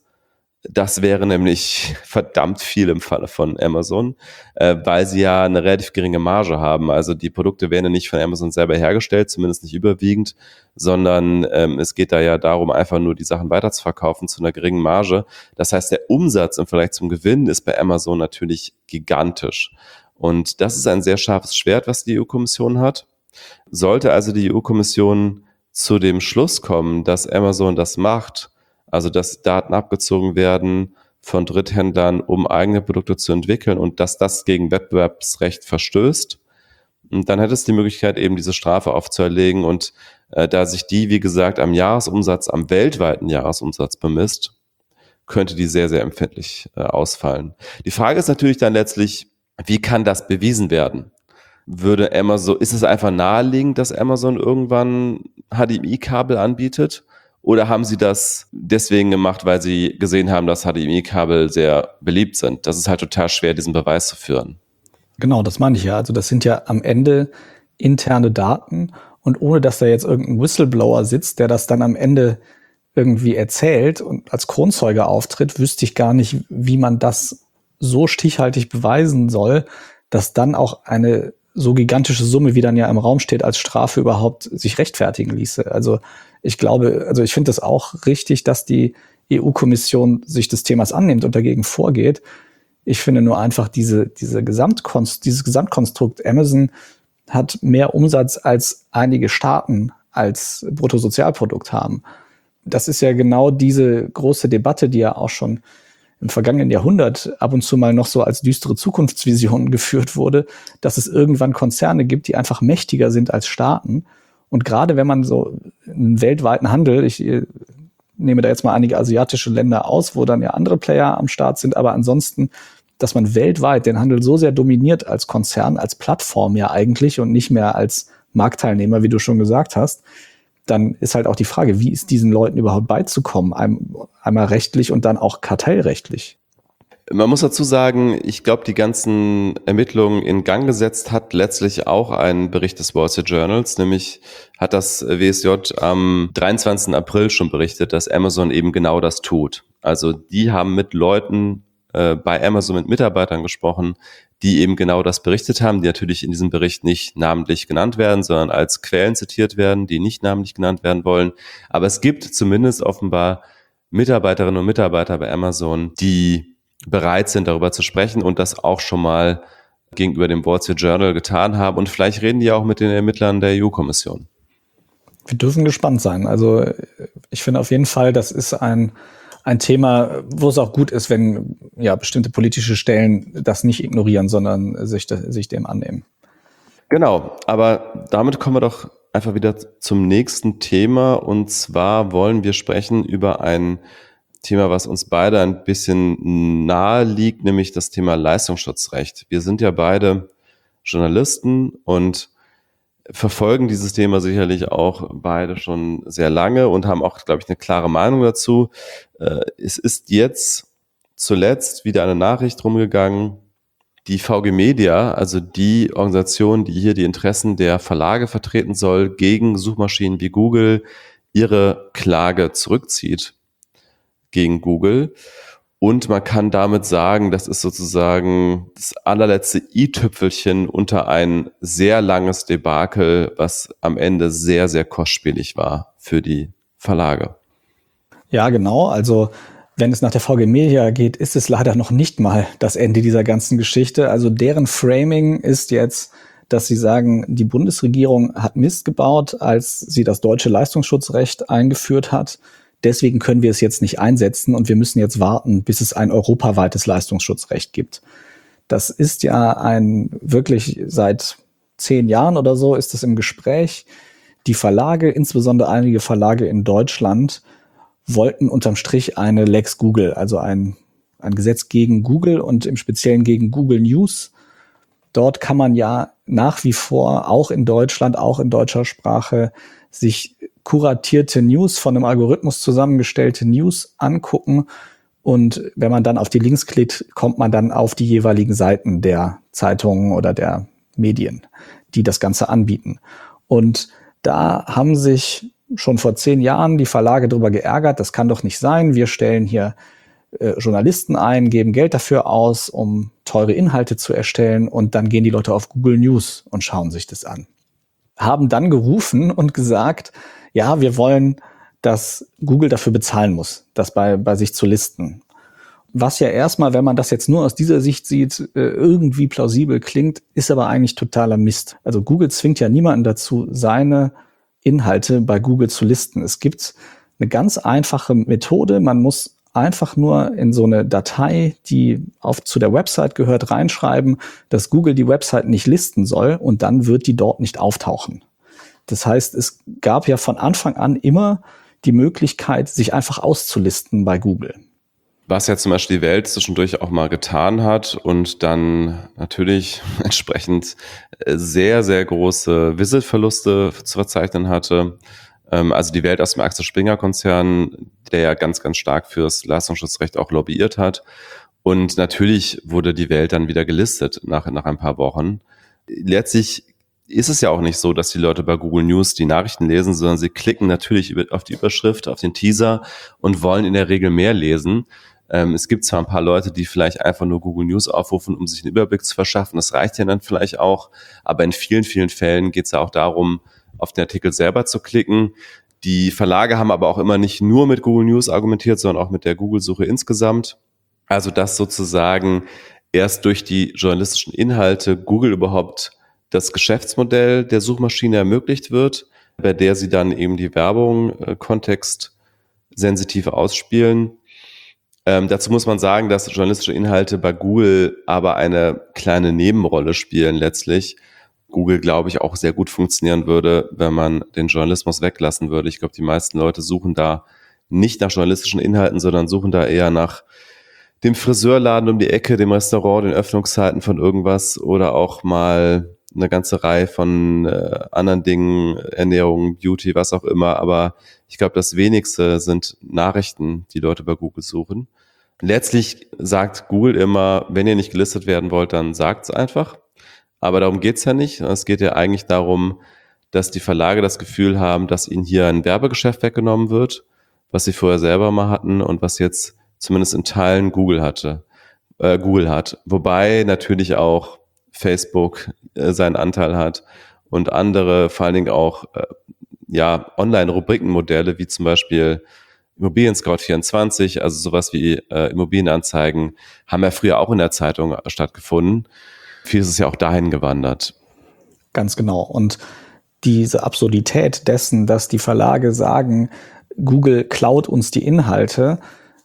Das wäre nämlich verdammt viel im Falle von Amazon, äh, weil sie ja eine relativ geringe Marge haben. Also die Produkte werden ja nicht von Amazon selber hergestellt, zumindest nicht überwiegend, sondern ähm, es geht da ja darum, einfach nur die Sachen weiterzuverkaufen zu einer geringen Marge. Das heißt, der Umsatz im Vergleich zum Gewinn ist bei Amazon natürlich gigantisch. Und das ist ein sehr scharfes Schwert, was die E U-Kommission hat. Sollte also die E U-Kommission zu dem Schluss kommen, dass Amazon das macht, also dass Daten abgezogen werden von Dritthändlern, um eigene Produkte zu entwickeln und dass das gegen Wettbewerbsrecht verstößt, und dann hätte es die Möglichkeit, eben diese Strafe aufzuerlegen. Und äh, da sich die, wie gesagt, am Jahresumsatz, am weltweiten Jahresumsatz bemisst, könnte die sehr, sehr empfindlich äh, ausfallen. Die Frage ist natürlich dann letztlich, wie kann das bewiesen werden? Würde Amazon, ist es einfach naheliegend, dass Amazon irgendwann H D M I-Kabel anbietet? Oder haben sie das deswegen gemacht, weil sie gesehen haben, dass H D M I-Kabel sehr beliebt sind? Das ist halt total schwer, diesen Beweis zu führen. Genau, das meine ich ja. Also das sind ja am Ende interne Daten, und ohne dass da jetzt irgendein Whistleblower sitzt, der das dann am Ende irgendwie erzählt und als Kronzeuge auftritt, wüsste ich gar nicht, wie man das so stichhaltig beweisen soll, dass dann auch eine so gigantische Summe, wie dann ja im Raum steht, als Strafe überhaupt sich rechtfertigen ließe. Also ich glaube, also ich finde es auch richtig, dass die E U-Kommission sich des Themas annimmt und dagegen vorgeht. Ich finde nur einfach diese, diese Gesamtkonst, dieses Gesamtkonstrukt Amazon hat mehr Umsatz als einige Staaten als Bruttosozialprodukt haben. Das ist ja genau diese große Debatte, die ja auch schon im vergangenen Jahrhundert ab und zu mal noch so als düstere Zukunftsvision geführt wurde, dass es irgendwann Konzerne gibt, die einfach mächtiger sind als Staaten. Und gerade wenn man so einen weltweiten Handel, ich nehme da jetzt mal einige asiatische Länder aus, wo dann ja andere Player am Start sind, aber ansonsten, dass man weltweit den Handel so sehr dominiert als Konzern, als Plattform ja eigentlich und nicht mehr als Marktteilnehmer, wie du schon gesagt hast, dann ist halt auch die Frage, wie ist diesen Leuten überhaupt beizukommen? Einmal rechtlich und dann auch kartellrechtlich. Man muss dazu sagen, ich glaube, die ganzen Ermittlungen in Gang gesetzt hat letztlich auch ein Bericht des Wall Street Journals, nämlich hat das W S J am dreiundzwanzigsten April schon berichtet, dass Amazon eben genau das tut. Also die haben mit Leuten äh, bei Amazon, mit Mitarbeitern gesprochen, die eben genau das berichtet haben, die natürlich in diesem Bericht nicht namentlich genannt werden, sondern als Quellen zitiert werden, die nicht namentlich genannt werden wollen. Aber es gibt zumindest offenbar Mitarbeiterinnen und Mitarbeiter bei Amazon, die bereit sind, darüber zu sprechen und das auch schon mal gegenüber dem Wall Street Journal getan haben. Und vielleicht reden die auch mit den Ermittlern der E U-Kommission. Wir dürfen gespannt sein. Also ich finde auf jeden Fall, das ist ein, ein Thema, wo es auch gut ist, wenn ja bestimmte politische Stellen das nicht ignorieren, sondern sich, sich dem annehmen. Genau, aber damit kommen wir doch einfach wieder zum nächsten Thema. Und zwar wollen wir sprechen über ein Thema, was uns beide ein bisschen nahe liegt, nämlich das Thema Leistungsschutzrecht. Wir sind ja beide Journalisten und verfolgen dieses Thema sicherlich auch beide schon sehr lange und haben auch, glaube ich, eine klare Meinung dazu. Es ist jetzt zuletzt wieder eine Nachricht rumgegangen, die V G Media, also die Organisation, die hier die Interessen der Verlage vertreten soll, gegen Suchmaschinen wie Google ihre Klage zurückzieht gegen Google. Und man kann damit sagen, das ist sozusagen das allerletzte i-Tüpfelchen unter ein sehr langes Debakel, was am Ende sehr, sehr kostspielig war für die Verlage. Ja, genau. Also wenn es nach der V G Media geht, ist es leider noch nicht mal das Ende dieser ganzen Geschichte. Also deren Framing ist jetzt, dass sie sagen, die Bundesregierung hat Mist gebaut, als sie das deutsche Leistungsschutzrecht eingeführt hat. Deswegen können wir es jetzt nicht einsetzen und wir müssen jetzt warten, bis es ein europaweites Leistungsschutzrecht gibt. Das ist ja ein wirklich seit zehn Jahren oder so ist es im Gespräch. Die Verlage, insbesondere einige Verlage in Deutschland, wollten unterm Strich eine Lex Google, also ein, ein Gesetz gegen Google und im Speziellen gegen Google News. Dort kann man ja nach wie vor auch in Deutschland, auch in deutscher Sprache, sich kuratierte News, von einem Algorithmus zusammengestellte News angucken. Und wenn man dann auf die Links klickt, kommt man dann auf die jeweiligen Seiten der Zeitungen oder der Medien, die das Ganze anbieten. Und da haben sich schon vor zehn Jahren die Verlage darüber geärgert, das kann doch nicht sein. Wir stellen hier äh, Journalisten ein, geben Geld dafür aus, um teure Inhalte zu erstellen. Und dann gehen die Leute auf Google News und schauen sich das an. Haben dann gerufen und gesagt, ja, wir wollen, dass Google dafür bezahlen muss, das bei, bei sich zu listen. Was ja erstmal, wenn man das jetzt nur aus dieser Sicht sieht, irgendwie plausibel klingt, ist aber eigentlich totaler Mist. Also Google zwingt ja niemanden dazu, seine Inhalte bei Google zu listen. Es gibt eine ganz einfache Methode. Man muss einfach nur in so eine Datei, die auf zu der Website gehört, reinschreiben, dass Google die Website nicht listen soll und dann wird die dort nicht auftauchen. Das heißt, es gab ja von Anfang an immer die Möglichkeit, sich einfach auszulisten bei Google. Was ja zum Beispiel die Welt zwischendurch auch mal getan hat und dann natürlich entsprechend sehr, sehr große Visitverluste zu verzeichnen hatte. Also die Welt aus dem Axel Springer Konzern, der ja ganz, ganz stark fürs Leistungsschutzrecht auch lobbyiert hat. Und natürlich wurde die Welt dann wieder gelistet nach, nach ein paar Wochen. Letztlich ist es ja auch nicht so, dass die Leute bei Google News die Nachrichten lesen, sondern sie klicken natürlich auf die Überschrift, auf den Teaser und wollen in der Regel mehr lesen. Ähm, es gibt zwar ein paar Leute, die vielleicht einfach nur Google News aufrufen, um sich einen Überblick zu verschaffen. Das reicht ja dann vielleicht auch. Aber in vielen, vielen Fällen geht es ja auch darum, auf den Artikel selber zu klicken. Die Verlage haben aber auch immer nicht nur mit Google News argumentiert, sondern auch mit der Google-Suche insgesamt. Also dass sozusagen erst durch die journalistischen Inhalte Google überhaupt das Geschäftsmodell der Suchmaschine ermöglicht wird, bei der sie dann eben die Werbung äh, kontextsensitiv ausspielen. Ähm, dazu muss man sagen, dass journalistische Inhalte bei Google aber eine kleine Nebenrolle spielen letztlich. Google, glaube ich, auch sehr gut funktionieren würde, wenn man den Journalismus weglassen würde. Ich glaube, die meisten Leute suchen da nicht nach journalistischen Inhalten, sondern suchen da eher nach dem Friseurladen um die Ecke, dem Restaurant, den Öffnungszeiten von irgendwas oder auch mal eine ganze Reihe von äh, anderen Dingen, Ernährung, Beauty, was auch immer. Aber ich glaube, das Wenigste sind Nachrichten, die Leute bei Google suchen. Letztlich sagt Google immer, wenn ihr nicht gelistet werden wollt, dann sagt's einfach. Aber darum geht's ja nicht. Es geht ja eigentlich darum, dass die Verlage das Gefühl haben, dass ihnen hier ein Werbegeschäft weggenommen wird, was sie vorher selber mal hatten und was jetzt zumindest in Teilen Google hatte, äh, Google hat. Wobei natürlich auch Facebook äh, seinen Anteil hat und andere, vor allen Dingen auch äh, ja Online-Rubrikenmodelle wie zum Beispiel Immobilien Scout vierundzwanzig, also sowas wie äh, Immobilienanzeigen, haben ja früher auch in der Zeitung stattgefunden. Vieles ist ja auch dahin gewandert. Ganz genau. Und diese Absurdität dessen, dass die Verlage sagen, Google klaut uns die Inhalte,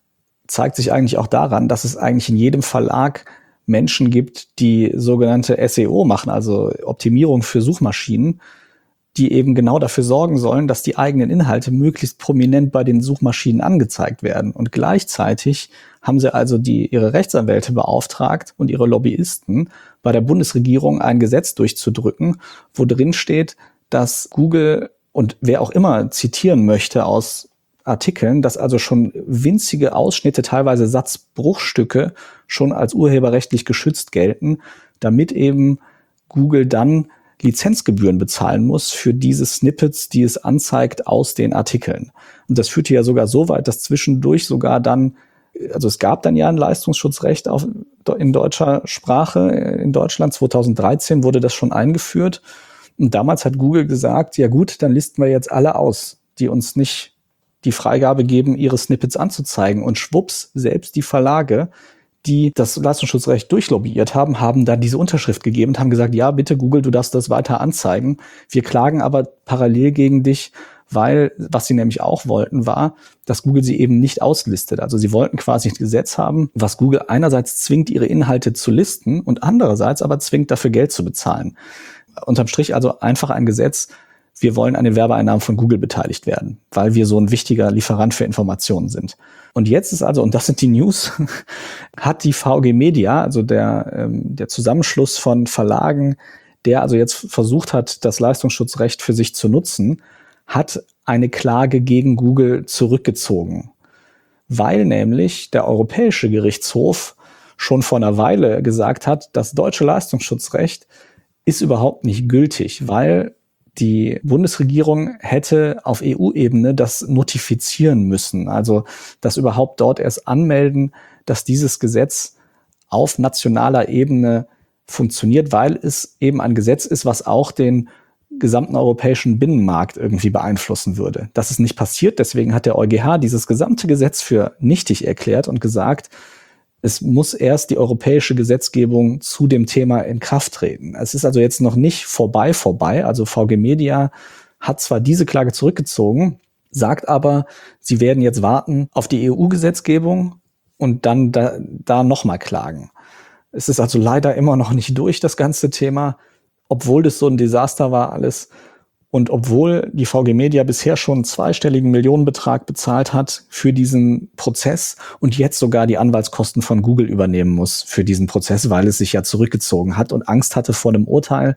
zeigt sich eigentlich auch daran, dass es eigentlich in jedem Verlag Menschen gibt, die sogenannte S E O machen, also Optimierung für Suchmaschinen, die eben genau dafür sorgen sollen, dass die eigenen Inhalte möglichst prominent bei den Suchmaschinen angezeigt werden. Und gleichzeitig haben sie also die, ihre Rechtsanwälte beauftragt und ihre Lobbyisten, bei der Bundesregierung ein Gesetz durchzudrücken, wo drin steht, dass Google und wer auch immer zitieren möchte aus Artikeln, dass also schon winzige Ausschnitte, teilweise Satzbruchstücke, schon als urheberrechtlich geschützt gelten, damit eben Google dann Lizenzgebühren bezahlen muss für diese Snippets, die es anzeigt aus den Artikeln. Und das führte ja sogar so weit, dass zwischendurch sogar dann, also es gab dann ja ein Leistungsschutzrecht auf, in deutscher Sprache, in Deutschland zweitausenddreizehn wurde das schon eingeführt. Und damals hat Google gesagt, ja gut, dann listen wir jetzt alle aus, die uns nicht die Freigabe geben, ihre Snippets anzuzeigen. Und schwupps, selbst die Verlage, die das Leistungsschutzrecht durchlobbyiert haben, haben da diese Unterschrift gegeben und haben gesagt, ja, bitte Google, du darfst das weiter anzeigen. Wir klagen aber parallel gegen dich, weil was sie nämlich auch wollten, war, dass Google sie eben nicht auslistet. Also sie wollten quasi ein Gesetz haben, was Google einerseits zwingt, ihre Inhalte zu listen und andererseits aber zwingt, dafür Geld zu bezahlen. Unterm Strich also einfach ein Gesetz, wir wollen an den Werbeeinnahmen von Google beteiligt werden, weil wir so ein wichtiger Lieferant für Informationen sind. Und jetzt ist also, und das sind die News, hat die V G Media, also der, ähm, der Zusammenschluss von Verlagen, der also jetzt versucht hat, das Leistungsschutzrecht für sich zu nutzen, hat eine Klage gegen Google zurückgezogen. Weil nämlich der Europäische Gerichtshof schon vor einer Weile gesagt hat, das deutsche Leistungsschutzrecht ist überhaupt nicht gültig, weil die Bundesregierung hätte auf E U-Ebene das notifizieren müssen, also das überhaupt dort erst anmelden, dass dieses Gesetz auf nationaler Ebene funktioniert, weil es eben ein Gesetz ist, was auch den gesamten europäischen Binnenmarkt irgendwie beeinflussen würde. Das ist nicht passiert, deswegen hat der EuGH dieses gesamte Gesetz für nichtig erklärt und gesagt, es muss erst die europäische Gesetzgebung zu dem Thema in Kraft treten. Es ist also jetzt noch nicht vorbei vorbei. Also V G Media hat zwar diese Klage zurückgezogen, sagt aber, sie werden jetzt warten auf die E U-Gesetzgebung und dann da, da nochmal klagen. Es ist also leider immer noch nicht durch, das ganze Thema, obwohl das so ein Desaster war alles. Und obwohl die V G Media bisher schon einen zweistelligen Millionenbetrag bezahlt hat für diesen Prozess und jetzt sogar die Anwaltskosten von Google übernehmen muss für diesen Prozess, weil es sich ja zurückgezogen hat und Angst hatte vor einem Urteil,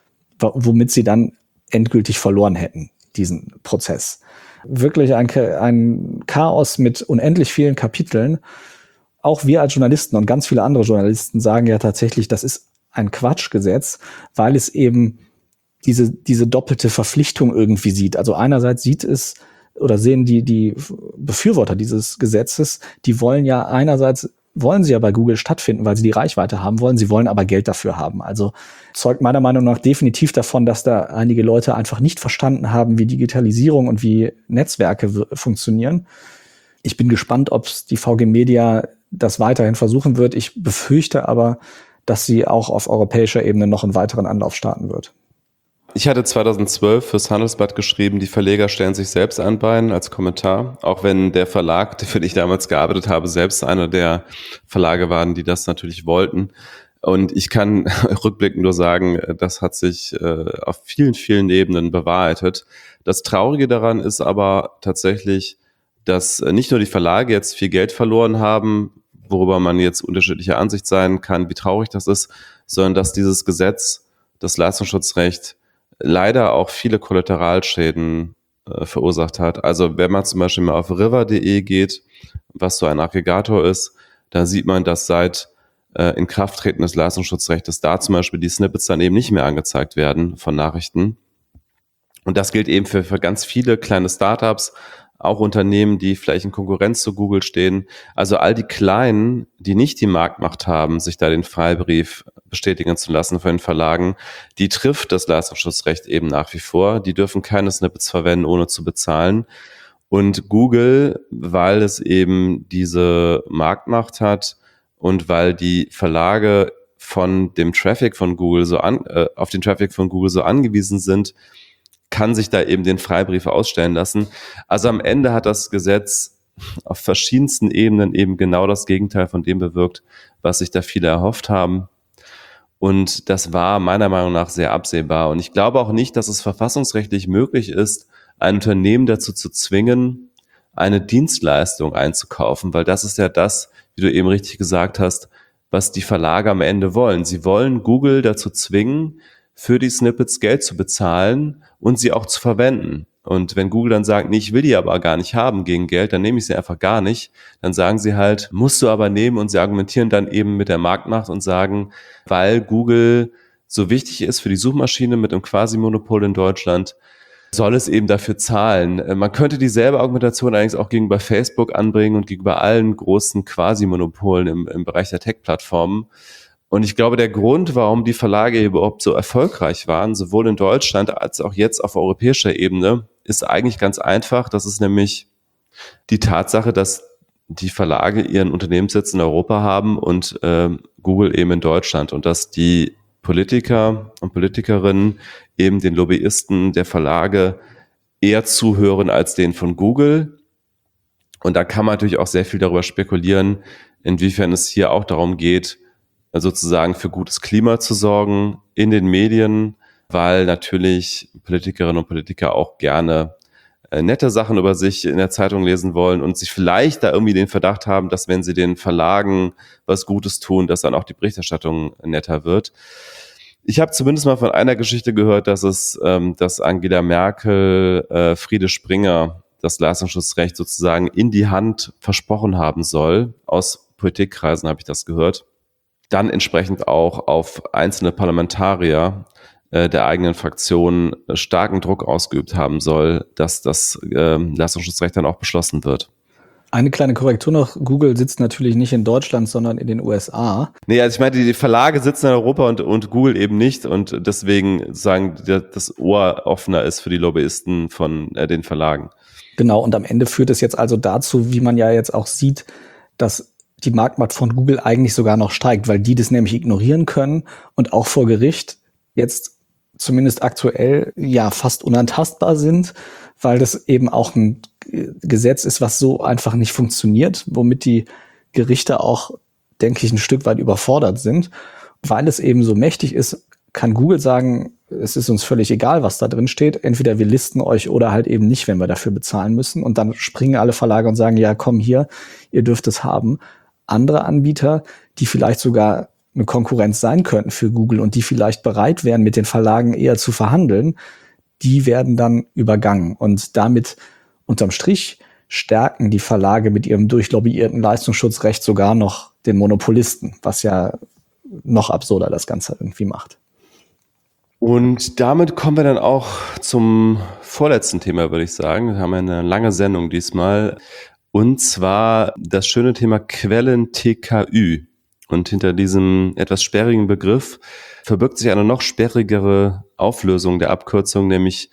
womit sie dann endgültig verloren hätten, diesen Prozess. Wirklich ein, ein Chaos mit unendlich vielen Kapiteln. Auch wir als Journalisten und ganz viele andere Journalisten sagen ja tatsächlich, das ist ein Quatschgesetz, weil es eben diese, diese doppelte Verpflichtung irgendwie sieht. Also einerseits sieht es oder sehen die, die Befürworter dieses Gesetzes, die wollen ja einerseits, wollen sie ja bei Google stattfinden, weil sie die Reichweite haben wollen, sie wollen aber Geld dafür haben. Also zeugt meiner Meinung nach definitiv davon, dass da einige Leute einfach nicht verstanden haben, wie Digitalisierung und wie Netzwerke w- funktionieren. Ich bin gespannt, ob es die V G Media das weiterhin versuchen wird. Ich befürchte aber, dass sie auch auf europäischer Ebene noch einen weiteren Anlauf starten wird. Ich hatte zweitausendzwölf fürs Handelsblatt geschrieben, die Verleger stellen sich selbst ein Bein als Kommentar, auch wenn der Verlag, für den ich damals gearbeitet habe, selbst einer der Verlage waren, die das natürlich wollten. Und ich kann rückblickend nur sagen, das hat sich äh, auf vielen, vielen Ebenen bewahrheitet. Das Traurige daran ist aber tatsächlich, dass nicht nur die Verlage jetzt viel Geld verloren haben, worüber man jetzt unterschiedlicher Ansicht sein kann, wie traurig das ist, sondern dass dieses Gesetz, das Leistungsschutzrecht, leider auch viele Kollateralschäden äh, verursacht hat. Also wenn man zum Beispiel mal auf river punkt de geht, was so ein Aggregator ist, da sieht man, dass seit äh, Inkrafttreten des Leistungsschutzrechts da zum Beispiel die Snippets dann eben nicht mehr angezeigt werden von Nachrichten. Und das gilt eben für, für ganz viele kleine Startups, auch Unternehmen, die vielleicht in Konkurrenz zu Google stehen. Also all die Kleinen, die nicht die Marktmacht haben, sich da den Freibrief bestätigen zu lassen von den Verlagen, die trifft das Leistungsschutzrecht eben nach wie vor. Die dürfen keine Snippets verwenden, ohne zu bezahlen. Und Google, weil es eben diese Marktmacht hat und weil die Verlage von dem Traffic von Google so an, äh, auf den Traffic von Google so angewiesen sind, kann sich da eben den Freibrief ausstellen lassen. Also am Ende hat das Gesetz auf verschiedensten Ebenen eben genau das Gegenteil von dem bewirkt, was sich da viele erhofft haben. Und das war meiner Meinung nach sehr absehbar. Und ich glaube auch nicht, dass es verfassungsrechtlich möglich ist, ein Unternehmen dazu zu zwingen, eine Dienstleistung einzukaufen, weil das ist ja das, wie du eben richtig gesagt hast, was die Verlage am Ende wollen. Sie wollen Google dazu zwingen, für die Snippets Geld zu bezahlen und sie auch zu verwenden. Und wenn Google dann sagt, nee, ich will die aber gar nicht haben gegen Geld, dann nehme ich sie einfach gar nicht. Dann sagen sie halt, musst du aber nehmen, und sie argumentieren dann eben mit der Marktmacht und sagen, weil Google so wichtig ist für die Suchmaschine mit einem Quasi-Monopol in Deutschland, soll es eben dafür zahlen. Man könnte dieselbe Argumentation allerdings auch gegenüber Facebook anbringen und gegenüber allen großen Quasi-Monopolen im, im Bereich der Tech-Plattformen. Und ich glaube, der Grund, warum die Verlage überhaupt so erfolgreich waren, sowohl in Deutschland als auch jetzt auf europäischer Ebene, ist eigentlich ganz einfach. Das ist nämlich die Tatsache, dass die Verlage ihren Unternehmenssitz in Europa haben und äh, Google eben in Deutschland, und dass die Politiker und Politikerinnen eben den Lobbyisten der Verlage eher zuhören als den von Google. Und da kann man natürlich auch sehr viel darüber spekulieren, inwiefern es hier auch darum geht, sozusagen für gutes Klima zu sorgen in den Medien, weil natürlich Politikerinnen und Politiker auch gerne äh, nette Sachen über sich in der Zeitung lesen wollen und sich vielleicht da irgendwie den Verdacht haben, dass wenn sie den Verlagen was Gutes tun, dass dann auch die Berichterstattung netter wird. Ich habe zumindest mal von einer Geschichte gehört, dass es, ähm, dass Angela Merkel äh, Friede Springer das Leistungsschutzrecht sozusagen in die Hand versprochen haben soll. Aus Politikkreisen habe ich das gehört. Dann entsprechend auch auf einzelne Parlamentarier äh, der eigenen Fraktion äh, starken Druck ausgeübt haben soll, dass das äh, Leistungsschutzrecht dann auch beschlossen wird. Eine kleine Korrektur noch, Google sitzt natürlich nicht in Deutschland, sondern in den U S A. Nee, also ich meine, die Verlage sitzen in Europa und, und Google eben nicht und deswegen sozusagen das Ohr offener ist für die Lobbyisten von äh, den Verlagen. Genau, und am Ende führt es jetzt also dazu, wie man ja jetzt auch sieht, dass die Marktmacht von Google eigentlich sogar noch steigt, weil die das nämlich ignorieren können und auch vor Gericht jetzt zumindest aktuell ja fast unantastbar sind, weil das eben auch ein Gesetz ist, was so einfach nicht funktioniert, womit die Gerichte auch, denke ich, ein Stück weit überfordert sind. Weil es eben so mächtig ist, kann Google sagen, es ist uns völlig egal, was da drin steht. Entweder wir listen euch oder halt eben nicht, wenn wir dafür bezahlen müssen. Und dann springen alle Verlage und sagen, ja, komm hier, ihr dürft es haben. Andere Anbieter, die vielleicht sogar eine Konkurrenz sein könnten für Google und die vielleicht bereit wären, mit den Verlagen eher zu verhandeln, die werden dann übergangen. Und damit unterm Strich stärken die Verlage mit ihrem durchlobbyierten Leistungsschutzrecht sogar noch den Monopolisten, was ja noch absurder das Ganze irgendwie macht. Und damit kommen wir dann auch zum vorletzten Thema, würde ich sagen. Wir haben eine lange Sendung diesmal. Und zwar das schöne Thema Quellen-T K Ü. Und hinter diesem etwas sperrigen Begriff verbirgt sich eine noch sperrigere Auflösung der Abkürzung, nämlich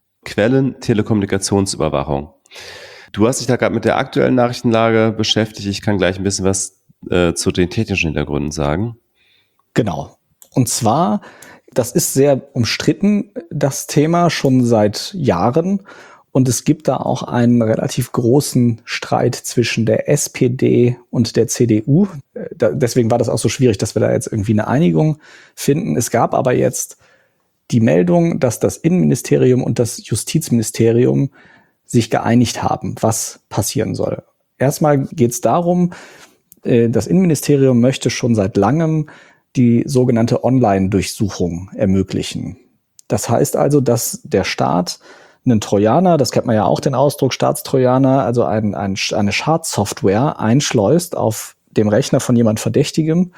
Quellen-Telekommunikationsüberwachung. Du hast dich da gerade mit der aktuellen Nachrichtenlage beschäftigt. Ich kann gleich ein bisschen was äh, zu den technischen Hintergründen sagen. Genau. Und zwar, das ist sehr umstritten, das Thema, schon seit Jahren. Und es gibt da auch einen relativ großen Streit zwischen der S P D und der C D U. Da, deswegen war das auch so schwierig, dass wir da jetzt irgendwie eine Einigung finden. Es gab aber jetzt die Meldung, dass das Innenministerium und das Justizministerium sich geeinigt haben, was passieren soll. Erstmal geht es darum, das Innenministerium möchte schon seit langem die sogenannte Online-Durchsuchung ermöglichen. Das heißt also, dass der Staat einen Trojaner, das kennt man ja auch den Ausdruck Staatstrojaner, also ein, ein, eine Schadsoftware einschleust auf dem Rechner von jemand Verdächtigem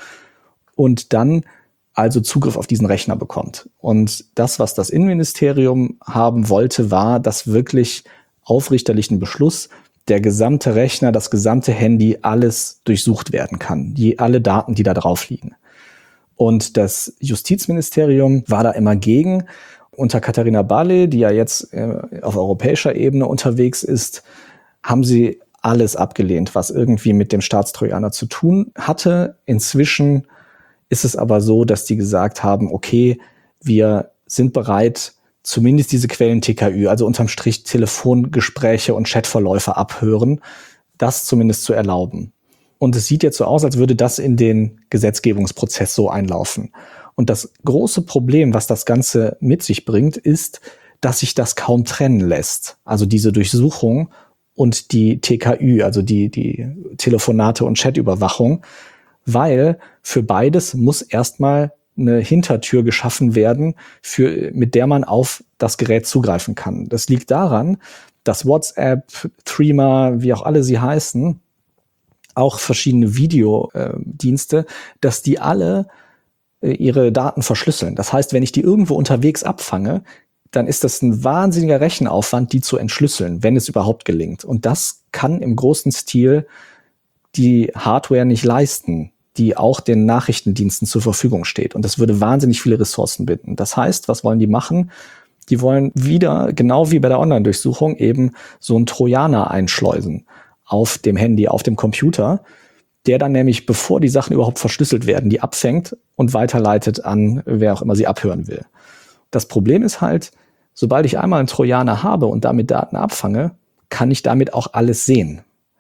und dann also Zugriff auf diesen Rechner bekommt. Und das, was das Innenministerium haben wollte, war, dass wirklich auf richterlichen Beschluss der gesamte Rechner, das gesamte Handy, alles durchsucht werden kann, die, alle Daten, die da drauf liegen. Und das Justizministerium war da immer gegen. Unter Katharina Barley, die ja jetzt äh, auf europäischer Ebene unterwegs ist, haben sie alles abgelehnt, was irgendwie mit dem Staatstrojaner zu tun hatte. Inzwischen ist es aber so, dass die gesagt haben, okay, wir sind bereit, zumindest diese Quellen-T K Ü, also unterm Strich Telefongespräche und Chatverläufe abhören, das zumindest zu erlauben. Und es sieht jetzt so aus, als würde das in den Gesetzgebungsprozess so einlaufen. Und das große Problem, was das Ganze mit sich bringt, ist, dass sich das kaum trennen lässt. Also diese Durchsuchung und die T K Ü, also die, die Telefonate und Chatüberwachung, weil für beides muss erstmal eine Hintertür geschaffen werden, für, mit der man auf das Gerät zugreifen kann. Das liegt daran, dass WhatsApp, Threema, wie auch alle sie heißen, auch verschiedene Videodienste, dass die alle ihre Daten verschlüsseln. Das heißt, wenn ich die irgendwo unterwegs abfange, dann ist das ein wahnsinniger Rechenaufwand, die zu entschlüsseln, wenn es überhaupt gelingt. Und das kann im großen Stil die Hardware nicht leisten, die auch den Nachrichtendiensten zur Verfügung steht. Und das würde wahnsinnig viele Ressourcen binden. Das heißt, was wollen die machen? Die wollen wieder, genau wie bei der Online-Durchsuchung, eben so einen Trojaner einschleusen auf dem Handy, auf dem Computer, der dann nämlich, bevor die Sachen überhaupt verschlüsselt werden, die abfängt und weiterleitet an wer auch immer sie abhören will. Das Problem ist halt, Sobald ich einmal einen Trojaner habe und damit Daten abfange, kann ich damit auch alles sehen.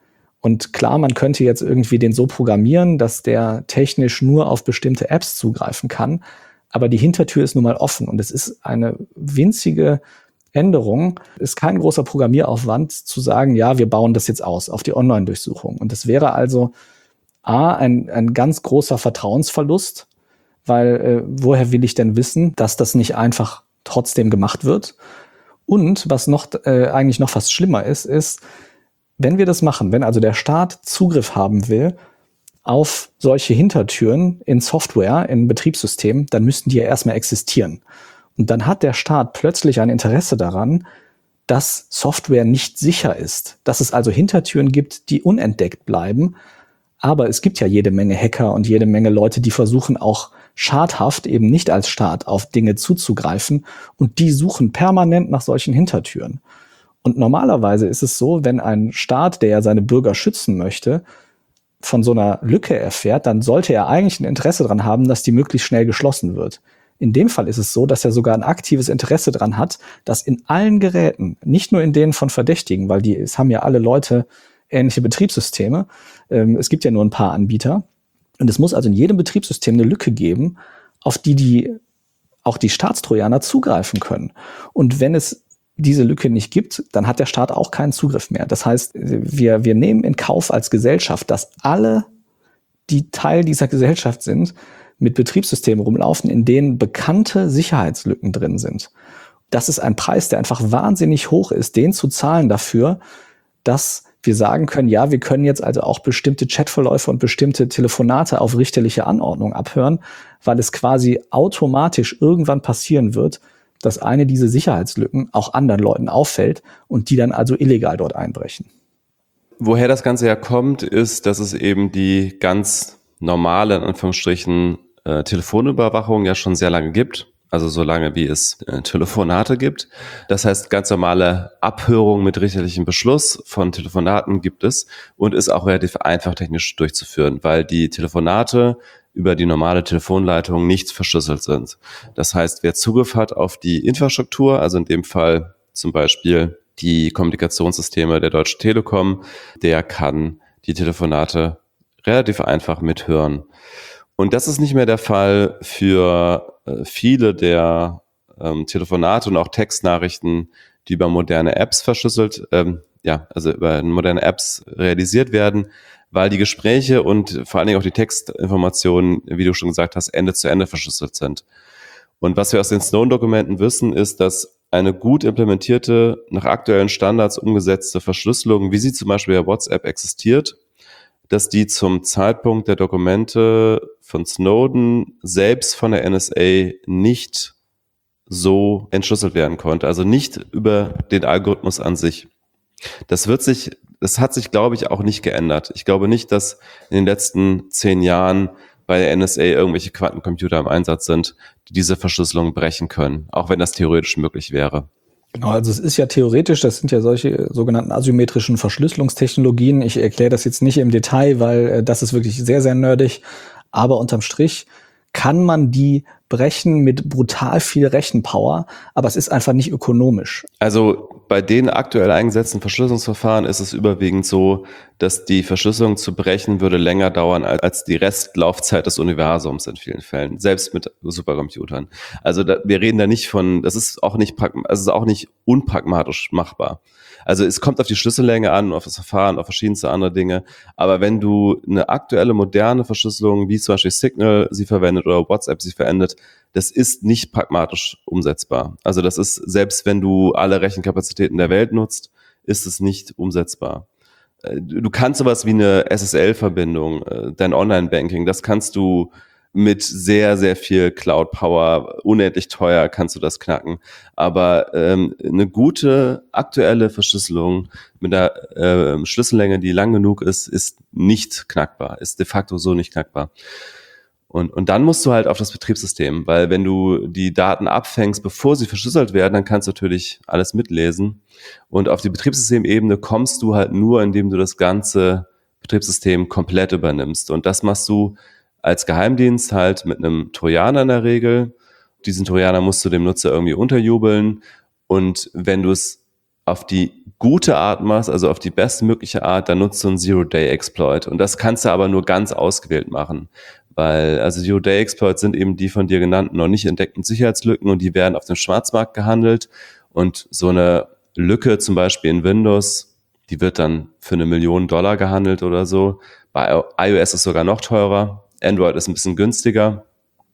Und klar, man könnte jetzt irgendwie den so programmieren, dass der technisch nur auf bestimmte Apps zugreifen kann. Aber die Hintertür ist nun mal offen und es ist eine winzige Änderung. Es ist kein großer Programmieraufwand zu sagen, ja, wir bauen das jetzt aus auf die Online-Durchsuchung. Und das wäre also A, ein, ein ganz großer Vertrauensverlust, weil äh, woher will ich denn wissen, dass das nicht einfach trotzdem gemacht wird? Und was noch äh, eigentlich noch fast schlimmer ist, ist, wenn wir das machen, wenn also der Staat Zugriff haben will auf solche Hintertüren in Software, in Betriebssystemen, dann müssten die ja erstmal existieren. Und dann hat der Staat plötzlich ein Interesse daran, dass Software nicht sicher ist, dass es also Hintertüren gibt, die unentdeckt bleiben. Aber es gibt ja jede Menge Hacker und jede Menge Leute, die versuchen auch schadhaft, eben nicht als Staat, auf Dinge zuzugreifen. Und die suchen permanent nach solchen Hintertüren. Und normalerweise ist es so, wenn ein Staat, der ja seine Bürger schützen möchte, von so einer Lücke erfährt, dann sollte er eigentlich ein Interesse daran haben, dass die möglichst schnell geschlossen wird. In dem Fall ist es so, dass er sogar ein aktives Interesse daran hat, dass in allen Geräten, nicht nur in denen von Verdächtigen, weil die, es haben ja alle Leute ähnliche Betriebssysteme, ähm, es gibt ja nur ein paar Anbieter, und es muss also in jedem Betriebssystem eine Lücke geben, auf die die auch die Staatstrojaner zugreifen können. Und wenn es diese Lücke nicht gibt, dann hat der Staat auch keinen Zugriff mehr. Das heißt, wir, wir nehmen in Kauf als Gesellschaft, dass alle, die Teil dieser Gesellschaft sind, mit Betriebssystemen rumlaufen, in denen bekannte Sicherheitslücken drin sind. Das ist ein Preis, der einfach wahnsinnig hoch ist, den zu zahlen dafür, dass wir sagen können, ja, wir können jetzt also auch bestimmte Chatverläufe und bestimmte Telefonate auf richterliche Anordnung abhören, weil es quasi automatisch irgendwann passieren wird, dass eine dieser Sicherheitslücken auch anderen Leuten auffällt und die dann also illegal dort einbrechen. Woher das Ganze ja kommt, ist, dass es eben die ganz normale, in Anführungsstrichen, äh, Telefonüberwachung ja schon sehr lange gibt. Also so lange, wie es äh, Telefonate gibt. Das heißt, ganz normale Abhörung mit richterlichem Beschluss von Telefonaten gibt es und ist auch relativ einfach technisch durchzuführen, weil die Telefonate über die normale Telefonleitung nicht verschlüsselt sind. Das heißt, wer Zugriff hat auf die Infrastruktur, also in dem Fall zum Beispiel die Kommunikationssysteme der Deutschen Telekom, der kann die Telefonate relativ einfach mithören. Und das ist nicht mehr der Fall für äh, viele der ähm, Telefonate und auch Textnachrichten, die über moderne Apps verschlüsselt, ähm, ja, also über moderne Apps realisiert werden, weil die Gespräche und vor allen Dingen auch die Textinformationen, wie du schon gesagt hast, Ende zu Ende verschlüsselt sind. Und was wir aus den Snowden-Dokumenten wissen, ist, dass eine gut implementierte, nach aktuellen Standards umgesetzte Verschlüsselung, wie sie zum Beispiel bei WhatsApp existiert, dass die zum Zeitpunkt der Dokumente von Snowden selbst von der N S A nicht so entschlüsselt werden konnte, also nicht über den Algorithmus an sich. Das wird sich, das hat sich, glaube ich, auch nicht geändert. Ich glaube nicht, dass in den letzten zehn Jahren bei der N S A irgendwelche Quantencomputer im Einsatz sind, die diese Verschlüsselung brechen können, auch wenn das theoretisch möglich wäre. Genau, also es ist ja theoretisch, das sind ja solche sogenannten asymmetrischen Verschlüsselungstechnologien. Ich erkläre das jetzt nicht im Detail, weil äh, das ist wirklich sehr, sehr nerdig. Aber unterm Strich kann man die brechen mit brutal viel Rechenpower, aber es ist einfach nicht ökonomisch. Also bei den aktuell eingesetzten Verschlüsselungsverfahren ist es überwiegend so, dass die Verschlüsselung zu brechen würde länger dauern als die Restlaufzeit des Universums in vielen Fällen, selbst mit Supercomputern. Also da, wir reden da nicht von, das ist auch nicht, also es ist auch nicht unpragmatisch machbar. Also es kommt auf die Schlüssellänge an, auf das Verfahren, auf verschiedenste andere Dinge. Aber wenn du eine aktuelle, moderne Verschlüsselung, wie zum Beispiel Signal sie verwendet oder WhatsApp sie verwendet, das ist nicht pragmatisch umsetzbar. Also das ist, selbst wenn du alle Rechenkapazitäten der Welt nutzt, ist es nicht umsetzbar. Du kannst sowas wie eine S S L-Verbindung, dein Online-Banking, das kannst du mit sehr, sehr viel Cloud-Power, unendlich teuer kannst du das knacken. Aber ähm, eine gute aktuelle Verschlüsselung mit einer äh, Schlüssellänge, die lang genug ist, ist nicht knackbar, ist de facto so nicht knackbar. Und, und dann musst du halt auf das Betriebssystem, weil wenn du die Daten abfängst, bevor sie verschlüsselt werden, dann kannst du natürlich alles mitlesen. Und auf die Betriebssystemebene kommst du halt nur, indem du das ganze Betriebssystem komplett übernimmst. Und das machst du als Geheimdienst halt mit einem Trojaner in der Regel. Diesen Trojaner musst du dem Nutzer irgendwie unterjubeln Und wenn du es auf die gute Art machst, also auf die bestmögliche Art, dann nutzt du einen Zero-Day-Exploit. Und das kannst du aber nur ganz ausgewählt machen. Weil, also Zero-Day-Exploits sind eben die von dir genannten noch nicht entdeckten Sicherheitslücken und die werden auf dem Schwarzmarkt gehandelt. Und so eine Lücke zum Beispiel in Windows, die wird dann für eine Million Dollar gehandelt oder so. Bei iOS ist es sogar noch teurer. Android ist ein bisschen günstiger.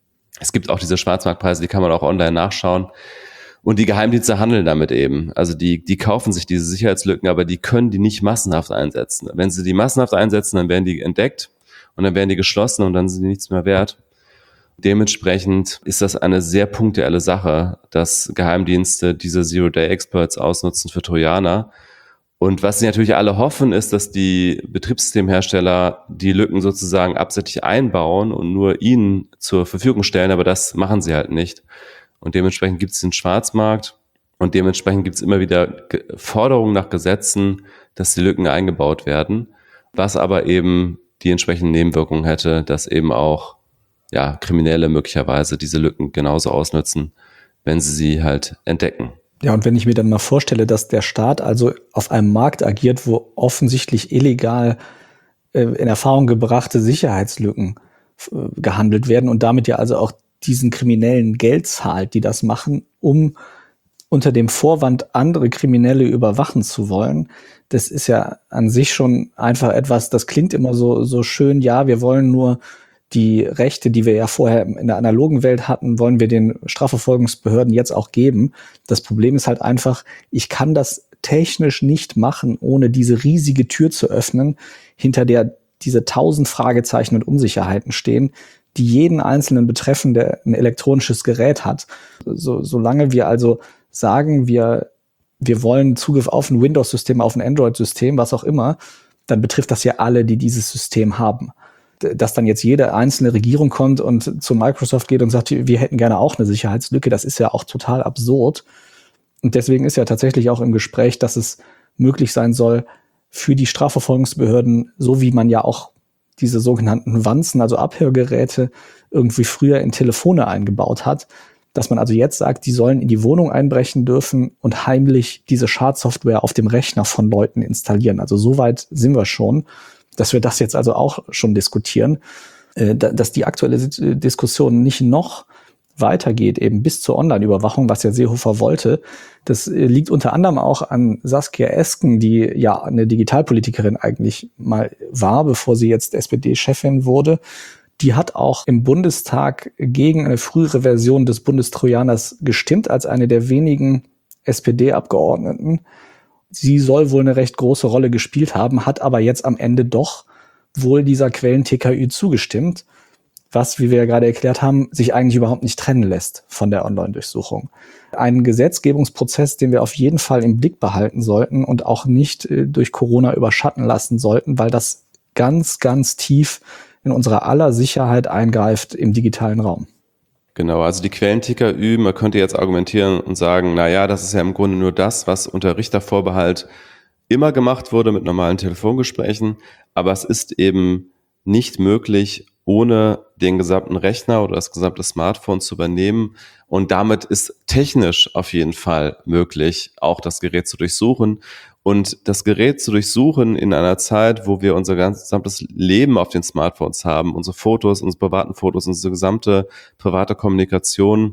Es gibt auch diese Schwarzmarktpreise, die kann man auch online nachschauen. Und die Geheimdienste handeln damit eben. Also die, die kaufen sich diese Sicherheitslücken, aber die können die nicht massenhaft einsetzen. Wenn sie die massenhaft einsetzen, dann werden die entdeckt und dann werden die geschlossen und dann sind die nichts mehr wert. Dementsprechend ist das eine sehr punktuelle Sache, dass Geheimdienste diese Zero-Day-Exploits ausnutzen für Trojaner. Und was sie natürlich alle hoffen, ist, dass die Betriebssystemhersteller die Lücken sozusagen absichtlich einbauen und nur ihnen zur Verfügung stellen, aber das machen sie halt nicht. Und dementsprechend gibt es den Schwarzmarkt und dementsprechend gibt es immer wieder Forderungen nach Gesetzen, dass die Lücken eingebaut werden, was aber eben die entsprechenden Nebenwirkungen hätte, dass eben auch ja, Kriminelle möglicherweise diese Lücken genauso ausnutzen, wenn sie sie halt entdecken. Ja, und wenn ich mir dann mal vorstelle, dass der Staat also auf einem Markt agiert, wo offensichtlich illegal äh, in Erfahrung gebrachte Sicherheitslücken äh, gehandelt werden und damit ja also auch diesen Kriminellen Geld zahlt, die das machen, um unter dem Vorwand andere Kriminelle überwachen zu wollen, das ist ja an sich schon einfach etwas, das klingt immer so, so schön, ja, wir wollen nur die Rechte, die wir ja vorher in der analogen Welt hatten, wollen wir den Strafverfolgungsbehörden jetzt auch geben. Das Problem ist halt einfach, ich kann das technisch nicht machen, ohne diese riesige Tür zu öffnen, hinter der diese tausend Fragezeichen und Unsicherheiten stehen, die jeden Einzelnen betreffen, der ein elektronisches Gerät hat. So, solange wir also sagen, wir, wir wollen Zugriff auf ein Windows-System, auf ein Android-System, was auch immer, dann betrifft das ja alle, die dieses System haben. Dass dann jetzt jede einzelne Regierung kommt und zu Microsoft geht und sagt, wir hätten gerne auch eine Sicherheitslücke, das ist ja auch total absurd. Und deswegen ist ja tatsächlich auch im Gespräch, dass es möglich sein soll, für die Strafverfolgungsbehörden, so wie man ja auch diese sogenannten Wanzen, also Abhörgeräte, irgendwie früher in Telefone eingebaut hat, dass man also jetzt sagt, die sollen in die Wohnung einbrechen dürfen und heimlich diese Schadsoftware auf dem Rechner von Leuten installieren. Also so weit sind wir schon, dass wir das jetzt also auch schon diskutieren, äh, dass die aktuelle Diskussion nicht noch weitergeht, eben bis zur Online-Überwachung, was ja Seehofer wollte. Das äh, liegt unter anderem auch an Saskia Esken, die ja eine Digitalpolitikerin eigentlich mal war, bevor sie jetzt S P D-Chefin wurde. Die hat auch im Bundestag gegen eine frühere Version des Bundestrojaners gestimmt, als eine der wenigen S P D-Abgeordneten. Sie soll wohl eine recht große Rolle gespielt haben, hat aber jetzt am Ende doch wohl dieser Quellen-T K Ü zugestimmt, was, wie wir ja gerade erklärt haben, sich eigentlich überhaupt nicht trennen lässt von der Online-Durchsuchung. Ein Gesetzgebungsprozess, den wir auf jeden Fall im Blick behalten sollten und auch nicht äh, durch Corona überschatten lassen sollten, weil das ganz, ganz tief in unsere aller Sicherheit eingreift im digitalen Raum. Genau, also die Quellen-T K Ü, man könnte jetzt argumentieren und sagen, na ja, das ist ja im Grunde nur das, was unter Richtervorbehalt immer gemacht wurde mit normalen Telefongesprächen, aber es ist eben nicht möglich, ohne den gesamten Rechner oder das gesamte Smartphone zu übernehmen. Und damit ist technisch auf jeden Fall möglich, auch das Gerät zu durchsuchen. Und das Gerät zu durchsuchen in einer Zeit, wo wir unser ganzes gesamtes Leben auf den Smartphones haben, unsere Fotos, unsere privaten Fotos, unsere gesamte private Kommunikation,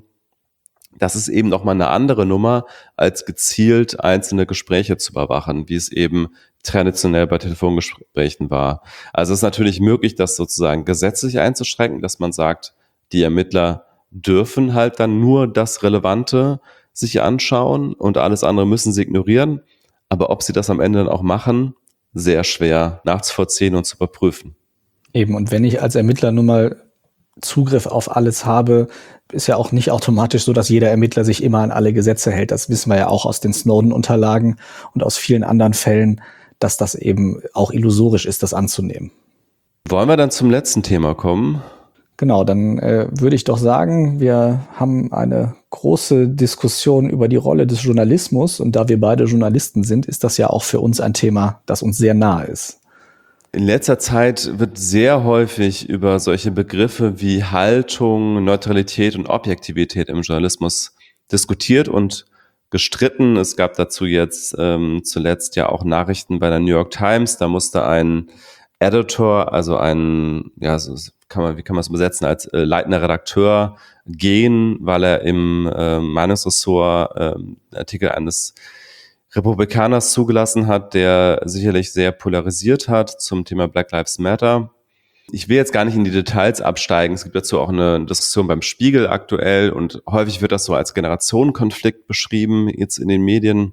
das ist eben nochmal eine andere Nummer, als gezielt einzelne Gespräche zu überwachen, wie es eben traditionell bei Telefongesprächen war. Also es ist natürlich möglich, das sozusagen gesetzlich einzuschränken, dass man sagt, die Ermittler dürfen halt dann nur das Relevante sich anschauen und alles andere müssen sie ignorieren. Aber ob sie das am Ende dann auch machen, sehr schwer nachzuvollziehen und zu überprüfen. Eben, und wenn ich als Ermittler nun mal Zugriff auf alles habe, ist ja auch nicht automatisch so, dass jeder Ermittler sich immer an alle Gesetze hält. Das wissen wir ja auch aus den Snowden-Unterlagen und aus vielen anderen Fällen, dass das eben auch illusorisch ist, das anzunehmen. Wollen wir dann zum letzten Thema kommen? Genau, dann äh, würde ich doch sagen, wir haben eine große Diskussion über die Rolle des Journalismus und da wir beide Journalisten sind, ist das ja auch für uns ein Thema, das uns sehr nahe ist. In letzter Zeit wird sehr häufig über solche Begriffe wie Haltung, Neutralität und Objektivität im Journalismus diskutiert und gestritten. Es gab dazu jetzt ähm, zuletzt ja auch Nachrichten bei der New York Times. Da musste ein Editor, also ein, ja, so kann man, wie kann man es übersetzen, als äh, leitender Redakteur gehen, weil er im äh, Meinungsressort äh, Artikel eines Republikaners zugelassen hat, der sicherlich sehr polarisiert hat zum Thema Black Lives Matter. Ich will jetzt gar nicht in die Details absteigen. Es gibt dazu auch eine Diskussion beim Spiegel aktuell und häufig wird das so als Generationenkonflikt beschrieben, jetzt in den Medien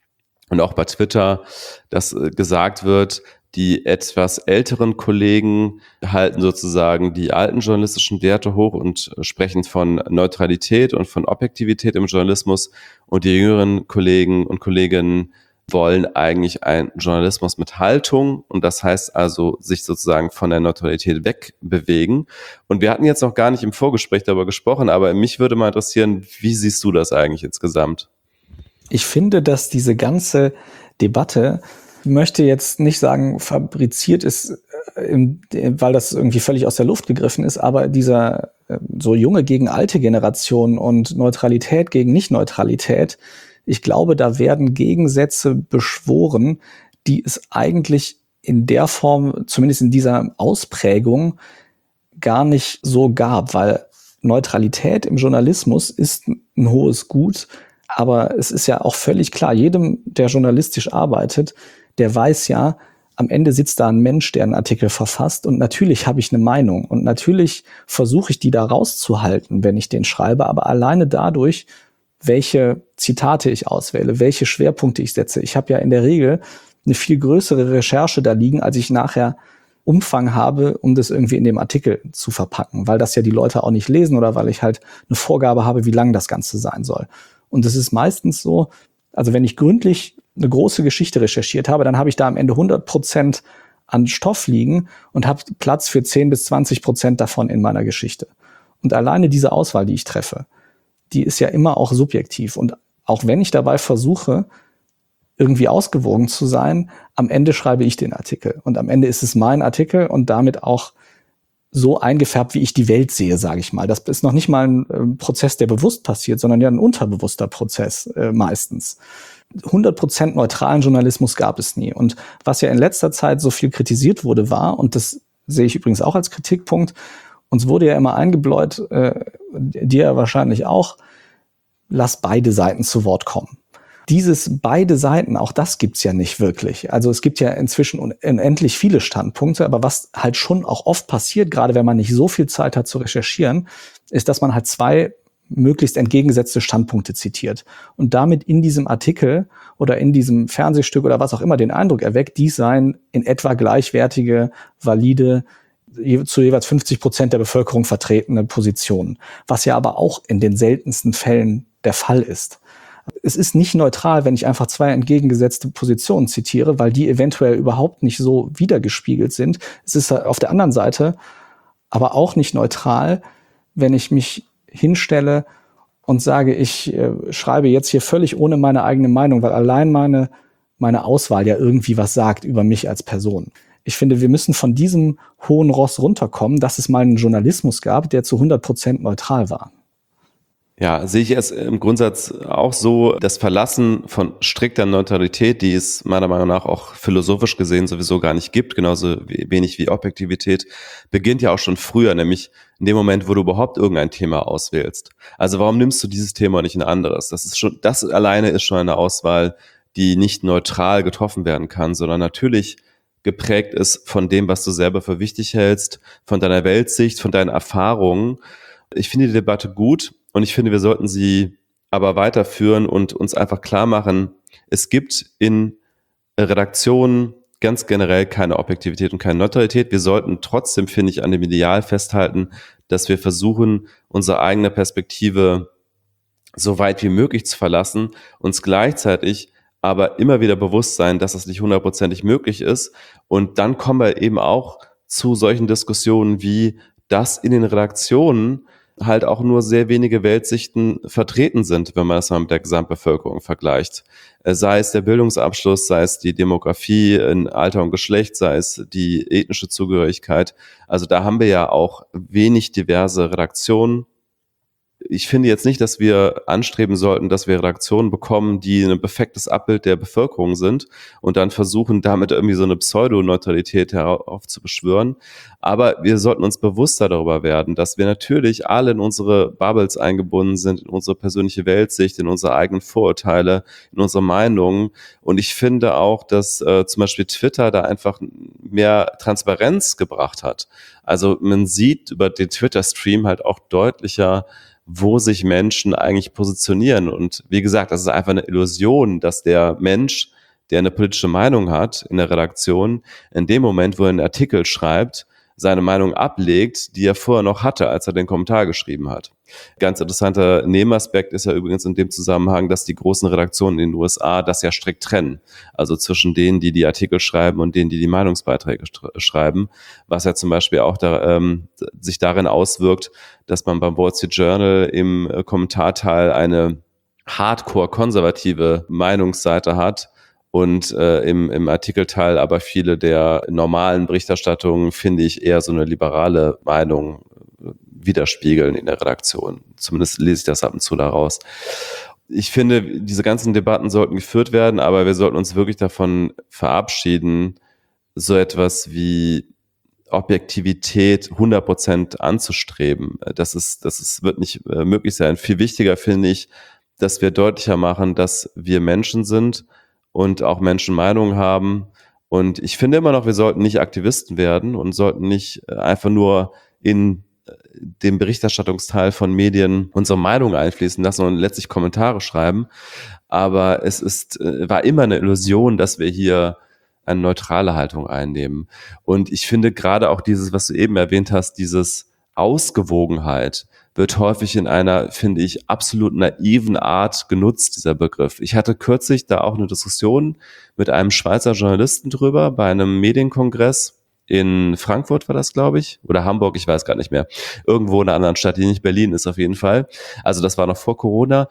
und auch bei Twitter, dass gesagt wird, die etwas älteren Kollegen halten sozusagen die alten journalistischen Werte hoch und sprechen von Neutralität und von Objektivität im Journalismus und die jüngeren Kollegen und Kolleginnen wollen eigentlich einen Journalismus mit Haltung und das heißt also sich sozusagen von der Neutralität wegbewegen. Und wir hatten jetzt noch gar nicht im Vorgespräch darüber gesprochen, aber mich würde mal interessieren, wie siehst du das eigentlich insgesamt? Ich finde, dass diese ganze Debatte, ich möchte jetzt nicht sagen, fabriziert ist, weil das irgendwie völlig aus der Luft gegriffen ist, aber dieser so junge gegen alte Generation und Neutralität gegen Nicht-Neutralität, ich glaube, da werden Gegensätze beschworen, die es eigentlich in der Form, zumindest in dieser Ausprägung, gar nicht so gab, weil Neutralität im Journalismus ist ein hohes Gut, aber es ist ja auch völlig klar, jedem, der journalistisch arbeitet, der weiß ja, am Ende sitzt da ein Mensch, der einen Artikel verfasst und natürlich habe ich eine Meinung und natürlich versuche ich, die da rauszuhalten, wenn ich den schreibe, aber alleine dadurch, welche Zitate ich auswähle, welche Schwerpunkte ich setze. Ich habe ja in der Regel eine viel größere Recherche da liegen, als ich nachher Umfang habe, um das irgendwie in dem Artikel zu verpacken, weil das ja die Leute auch nicht lesen oder weil ich halt eine Vorgabe habe, wie lang das Ganze sein soll. Und es ist meistens so, also wenn ich gründlich eine große Geschichte recherchiert habe, dann habe ich da am Ende hundert Prozent an Stoff liegen und habe Platz für zehn bis zwanzig Prozent davon in meiner Geschichte. Und alleine diese Auswahl, die ich treffe, die ist ja immer auch subjektiv. Und auch wenn ich dabei versuche, irgendwie ausgewogen zu sein, am Ende schreibe ich den Artikel. Und am Ende ist es mein Artikel und damit auch so eingefärbt, wie ich die Welt sehe, sage ich mal. Das ist noch nicht mal ein äh, Prozess, der bewusst passiert, sondern ja ein unterbewusster Prozess äh, meistens. hundert Prozent neutralen Journalismus gab es nie. Und was ja in letzter Zeit so viel kritisiert wurde, war, und das sehe ich übrigens auch als Kritikpunkt, uns wurde ja immer eingebläut, äh, dir ja wahrscheinlich auch, lass beide Seiten zu Wort kommen. Dieses beide Seiten, auch das gibt's ja nicht wirklich. Also es gibt ja inzwischen unendlich viele Standpunkte, aber was halt schon auch oft passiert, gerade wenn man nicht so viel Zeit hat zu recherchieren, ist, dass man halt zwei möglichst entgegengesetzte Standpunkte zitiert und damit in diesem Artikel oder in diesem Fernsehstück oder was auch immer den Eindruck erweckt, dies seien in etwa gleichwertige, valide, zu jeweils fünfzig Prozent der Bevölkerung vertretene Positionen, was ja aber auch in den seltensten Fällen der Fall ist. Es ist nicht neutral, wenn ich einfach zwei entgegengesetzte Positionen zitiere, weil die eventuell überhaupt nicht so wiedergespiegelt sind. Es ist auf der anderen Seite aber auch nicht neutral, wenn ich mich hinstelle und sage, ich äh, schreibe jetzt hier völlig ohne meine eigene Meinung, weil allein meine, meine Auswahl ja irgendwie was sagt über mich als Person. Ich finde, wir müssen von diesem hohen Ross runterkommen, dass es mal einen Journalismus gab, der zu hundert Prozent neutral war. Ja, sehe ich es im Grundsatz auch so, das Verlassen von strikter Neutralität, die es meiner Meinung nach auch philosophisch gesehen sowieso gar nicht gibt, genauso wenig wie Objektivität, beginnt ja auch schon früher, nämlich in dem Moment, wo du überhaupt irgendein Thema auswählst. Also warum nimmst du dieses Thema und nicht ein anderes? Das ist schon, das alleine ist schon eine Auswahl, die nicht neutral getroffen werden kann, sondern natürlich geprägt ist von dem, was du selber für wichtig hältst, von deiner Weltsicht, von deinen Erfahrungen. Ich finde die Debatte gut. Und ich finde, wir sollten sie aber weiterführen und uns einfach klar machen, es gibt in Redaktionen ganz generell keine Objektivität und keine Neutralität. Wir sollten trotzdem, finde ich, an dem Ideal festhalten, dass wir versuchen, unsere eigene Perspektive so weit wie möglich zu verlassen, uns gleichzeitig aber immer wieder bewusst sein, dass das nicht hundertprozentig möglich ist. Und dann kommen wir eben auch zu solchen Diskussionen wie, dass in den Redaktionen halt auch nur sehr wenige Weltsichten vertreten sind, wenn man das mal mit der Gesamtbevölkerung vergleicht. Sei es der Bildungsabschluss, sei es die Demografie in Alter und Geschlecht, sei es die ethnische Zugehörigkeit. Also da haben wir ja auch wenig diverse Redaktionen. ich finde jetzt nicht, dass wir anstreben sollten, dass wir Redaktionen bekommen, die ein perfektes Abbild der Bevölkerung sind und dann versuchen, damit irgendwie so eine Pseudoneutralität heraufzubeschwören. Aber wir sollten uns bewusster darüber werden, dass wir natürlich alle in unsere Bubbles eingebunden sind, in unsere persönliche Weltsicht, in unsere eigenen Vorurteile, in unsere Meinungen. Und ich finde auch, dass äh, zum Beispiel Twitter da einfach mehr Transparenz gebracht hat. Also man sieht über den Twitter-Stream halt auch deutlicher, wo sich Menschen eigentlich positionieren. Und wie gesagt, das ist einfach eine Illusion, dass der Mensch, der eine politische Meinung hat in der Redaktion, in dem Moment, wo er einen Artikel schreibt, seine Meinung ablegt, die er vorher noch hatte, als er den Kommentar geschrieben hat. Ganz interessanter Nebenaspekt ist ja übrigens in dem Zusammenhang, dass die großen Redaktionen in den U S A das ja strikt trennen. Also zwischen denen, die die Artikel schreiben und denen, die die Meinungsbeiträge schreiben, was ja zum Beispiel auch da, ähm, sich darin auswirkt, dass man beim Wall Street Journal im Kommentarteil eine hardcore-konservative Meinungsseite hat, und äh, im, im Artikelteil aber viele der normalen Berichterstattungen, finde ich, eher so eine liberale Meinung widerspiegeln in der Redaktion. Zumindest lese ich das ab und zu daraus. Ich finde, diese ganzen Debatten sollten geführt werden, aber wir sollten uns wirklich davon verabschieden, so etwas wie Objektivität hundert Prozent anzustreben. Das ist, das ist, wird nicht äh, möglich sein. Viel wichtiger finde ich, dass wir deutlicher machen, dass wir Menschen sind und auch Menschen Meinungen haben. Und ich finde immer noch, wir sollten nicht Aktivisten werden und sollten nicht einfach nur in den Berichterstattungsteil von Medien unsere Meinung einfließen lassen und letztlich Kommentare schreiben. Aber es ist, war immer eine Illusion, dass wir hier eine neutrale Haltung einnehmen. Und ich finde gerade auch dieses, was du eben erwähnt hast, dieses Ausgewogenheit, wird häufig in einer, finde ich, absolut naiven Art genutzt, dieser Begriff. Ich hatte kürzlich da auch eine Diskussion mit einem Schweizer Journalisten drüber, bei einem Medienkongress in Frankfurt war das, glaube ich, oder Hamburg, ich weiß gar nicht mehr. Irgendwo in einer anderen Stadt, die nicht Berlin ist auf jeden Fall. Also das war noch vor Corona.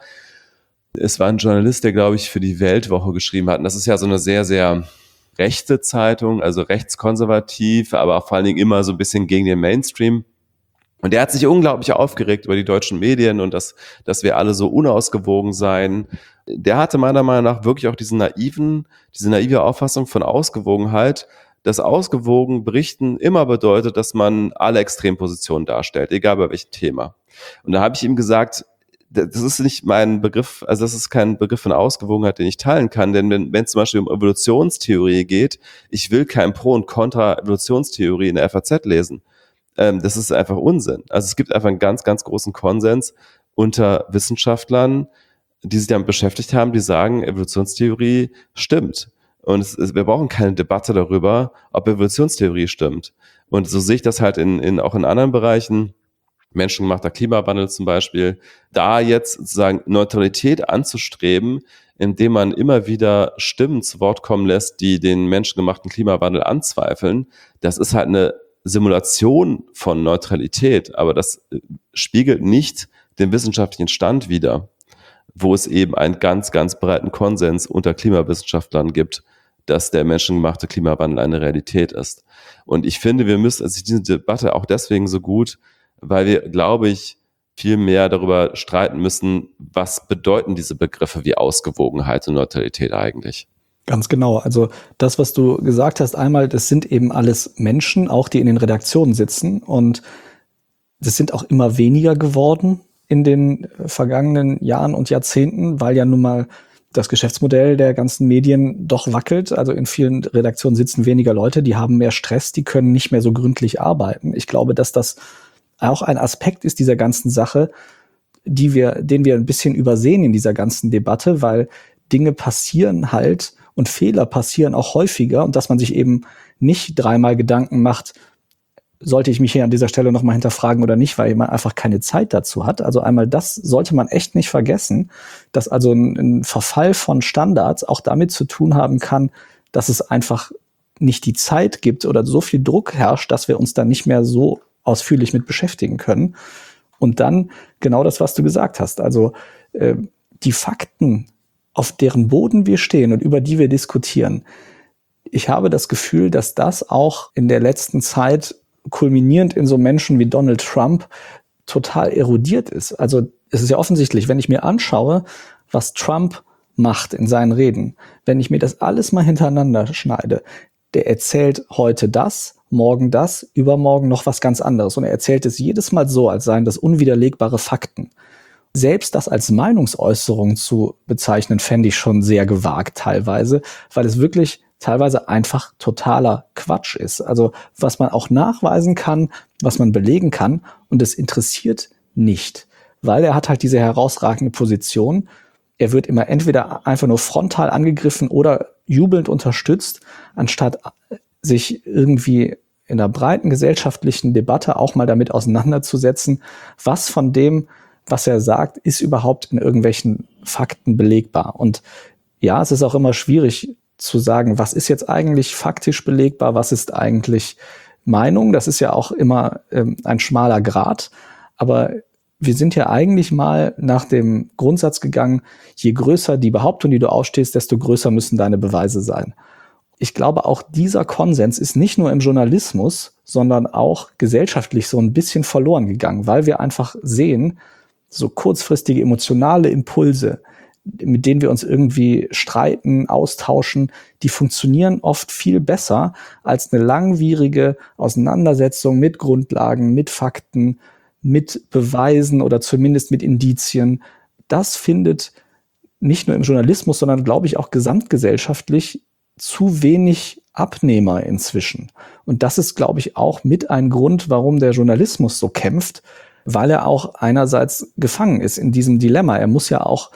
Es war ein Journalist, der, glaube ich, für die Weltwoche geschrieben hat. Und das ist ja so eine sehr, sehr rechte Zeitung, also rechtskonservativ, aber vor allen Dingen immer so ein bisschen gegen den Mainstream. Und der hat sich unglaublich aufgeregt über die deutschen Medien und dass, dass wir alle so unausgewogen seien. Der hatte meiner Meinung nach wirklich auch diesen naiven, diese naive Auffassung von Ausgewogenheit, dass ausgewogen berichten immer bedeutet, dass man alle Extrempositionen darstellt, egal bei welchem Thema. Und da habe ich ihm gesagt, das ist nicht mein Begriff, also das ist kein Begriff von Ausgewogenheit, den ich teilen kann, denn wenn wenn es zum Beispiel um Evolutionstheorie geht, ich will kein Pro und Contra Evolutionstheorie in der F A Z lesen. Ähm, das ist einfach Unsinn. Also es gibt einfach einen ganz, ganz großen Konsens unter Wissenschaftlern, die sich damit beschäftigt haben, die sagen, Evolutionstheorie stimmt. Und es ist, wir brauchen keine Debatte darüber, ob Evolutionstheorie stimmt. Und so sehe ich das halt in, in auch in anderen Bereichen, menschengemachter Klimawandel zum Beispiel, da jetzt sozusagen Neutralität anzustreben, indem man immer wieder Stimmen zu Wort kommen lässt, die den menschengemachten Klimawandel anzweifeln, das ist halt eine Simulation von Neutralität, aber das spiegelt nicht den wissenschaftlichen Stand wider, wo es eben einen ganz, ganz breiten Konsens unter Klimawissenschaftlern gibt, dass der menschengemachte Klimawandel eine Realität ist. Und ich finde, wir müssen, also diese Debatte auch deswegen so gut, weil wir, glaube ich, viel mehr darüber streiten müssen, was bedeuten diese Begriffe wie Ausgewogenheit und Neutralität eigentlich. Ganz genau. Also das, was du gesagt hast, einmal, das sind eben alles Menschen, auch die in den Redaktionen sitzen. Und das sind auch immer weniger geworden in den vergangenen Jahren und Jahrzehnten, weil ja nun mal das Geschäftsmodell der ganzen Medien doch wackelt. Also in vielen Redaktionen sitzen weniger Leute, die haben mehr Stress, die können nicht mehr so gründlich arbeiten. Ich glaube, dass das auch ein Aspekt ist dieser ganzen Sache, die wir, den wir ein bisschen übersehen in dieser ganzen Debatte, weil Dinge passieren halt und Fehler passieren auch häufiger und dass man sich eben nicht dreimal Gedanken macht, sollte ich mich hier an dieser Stelle nochmal hinterfragen oder nicht, weil man einfach keine Zeit dazu hat. Also einmal das sollte man echt nicht vergessen, dass also ein, ein Verfall von Standards auch damit zu tun haben kann, dass es einfach nicht die Zeit gibt oder so viel Druck herrscht, dass wir uns dann nicht mehr so ausführlich mit beschäftigen können. Und dann genau das, was du gesagt hast. Also äh, die Fakten, auf deren Boden wir stehen und über die wir diskutieren. Ich habe das Gefühl, dass das auch in der letzten Zeit kulminierend in so Menschen wie Donald Trump total erodiert ist. Also es ist ja offensichtlich, wenn ich mir anschaue, was Trump macht in seinen Reden, wenn ich mir das alles mal hintereinander schneide, der erzählt heute das, morgen das, übermorgen noch was ganz anderes. Und er erzählt es jedes Mal so, als seien das unwiderlegbare Fakten. Selbst das als Meinungsäußerung zu bezeichnen, fände ich schon sehr gewagt teilweise, weil es wirklich teilweise einfach totaler Quatsch ist. Also was man auch nachweisen kann, was man belegen kann, und es interessiert nicht, weil er hat halt diese herausragende Position. Er wird immer entweder einfach nur frontal angegriffen oder jubelnd unterstützt, anstatt sich irgendwie in einer breiten gesellschaftlichen Debatte auch mal damit auseinanderzusetzen, was von dem, was er sagt, ist überhaupt in irgendwelchen Fakten belegbar. Und ja, es ist auch immer schwierig zu sagen, was ist jetzt eigentlich faktisch belegbar, was ist eigentlich Meinung. Das ist ja auch immer ähm, ein schmaler Grat. Aber wir sind ja eigentlich mal nach dem Grundsatz gegangen, je größer die Behauptung, die du ausstehst, desto größer müssen deine Beweise sein. Ich glaube, auch dieser Konsens ist nicht nur im Journalismus, sondern auch gesellschaftlich so ein bisschen verloren gegangen, weil wir einfach sehen, so kurzfristige emotionale Impulse, mit denen wir uns irgendwie streiten, austauschen, die funktionieren oft viel besser als eine langwierige Auseinandersetzung mit Grundlagen, mit Fakten, mit Beweisen oder zumindest mit Indizien. Das findet nicht nur im Journalismus, sondern, glaube ich, auch gesamtgesellschaftlich zu wenig Abnehmer inzwischen. Und das ist, glaube ich, auch mit ein Grund, warum der Journalismus so kämpft, weil er auch einerseits gefangen ist in diesem Dilemma. Er muss ja auch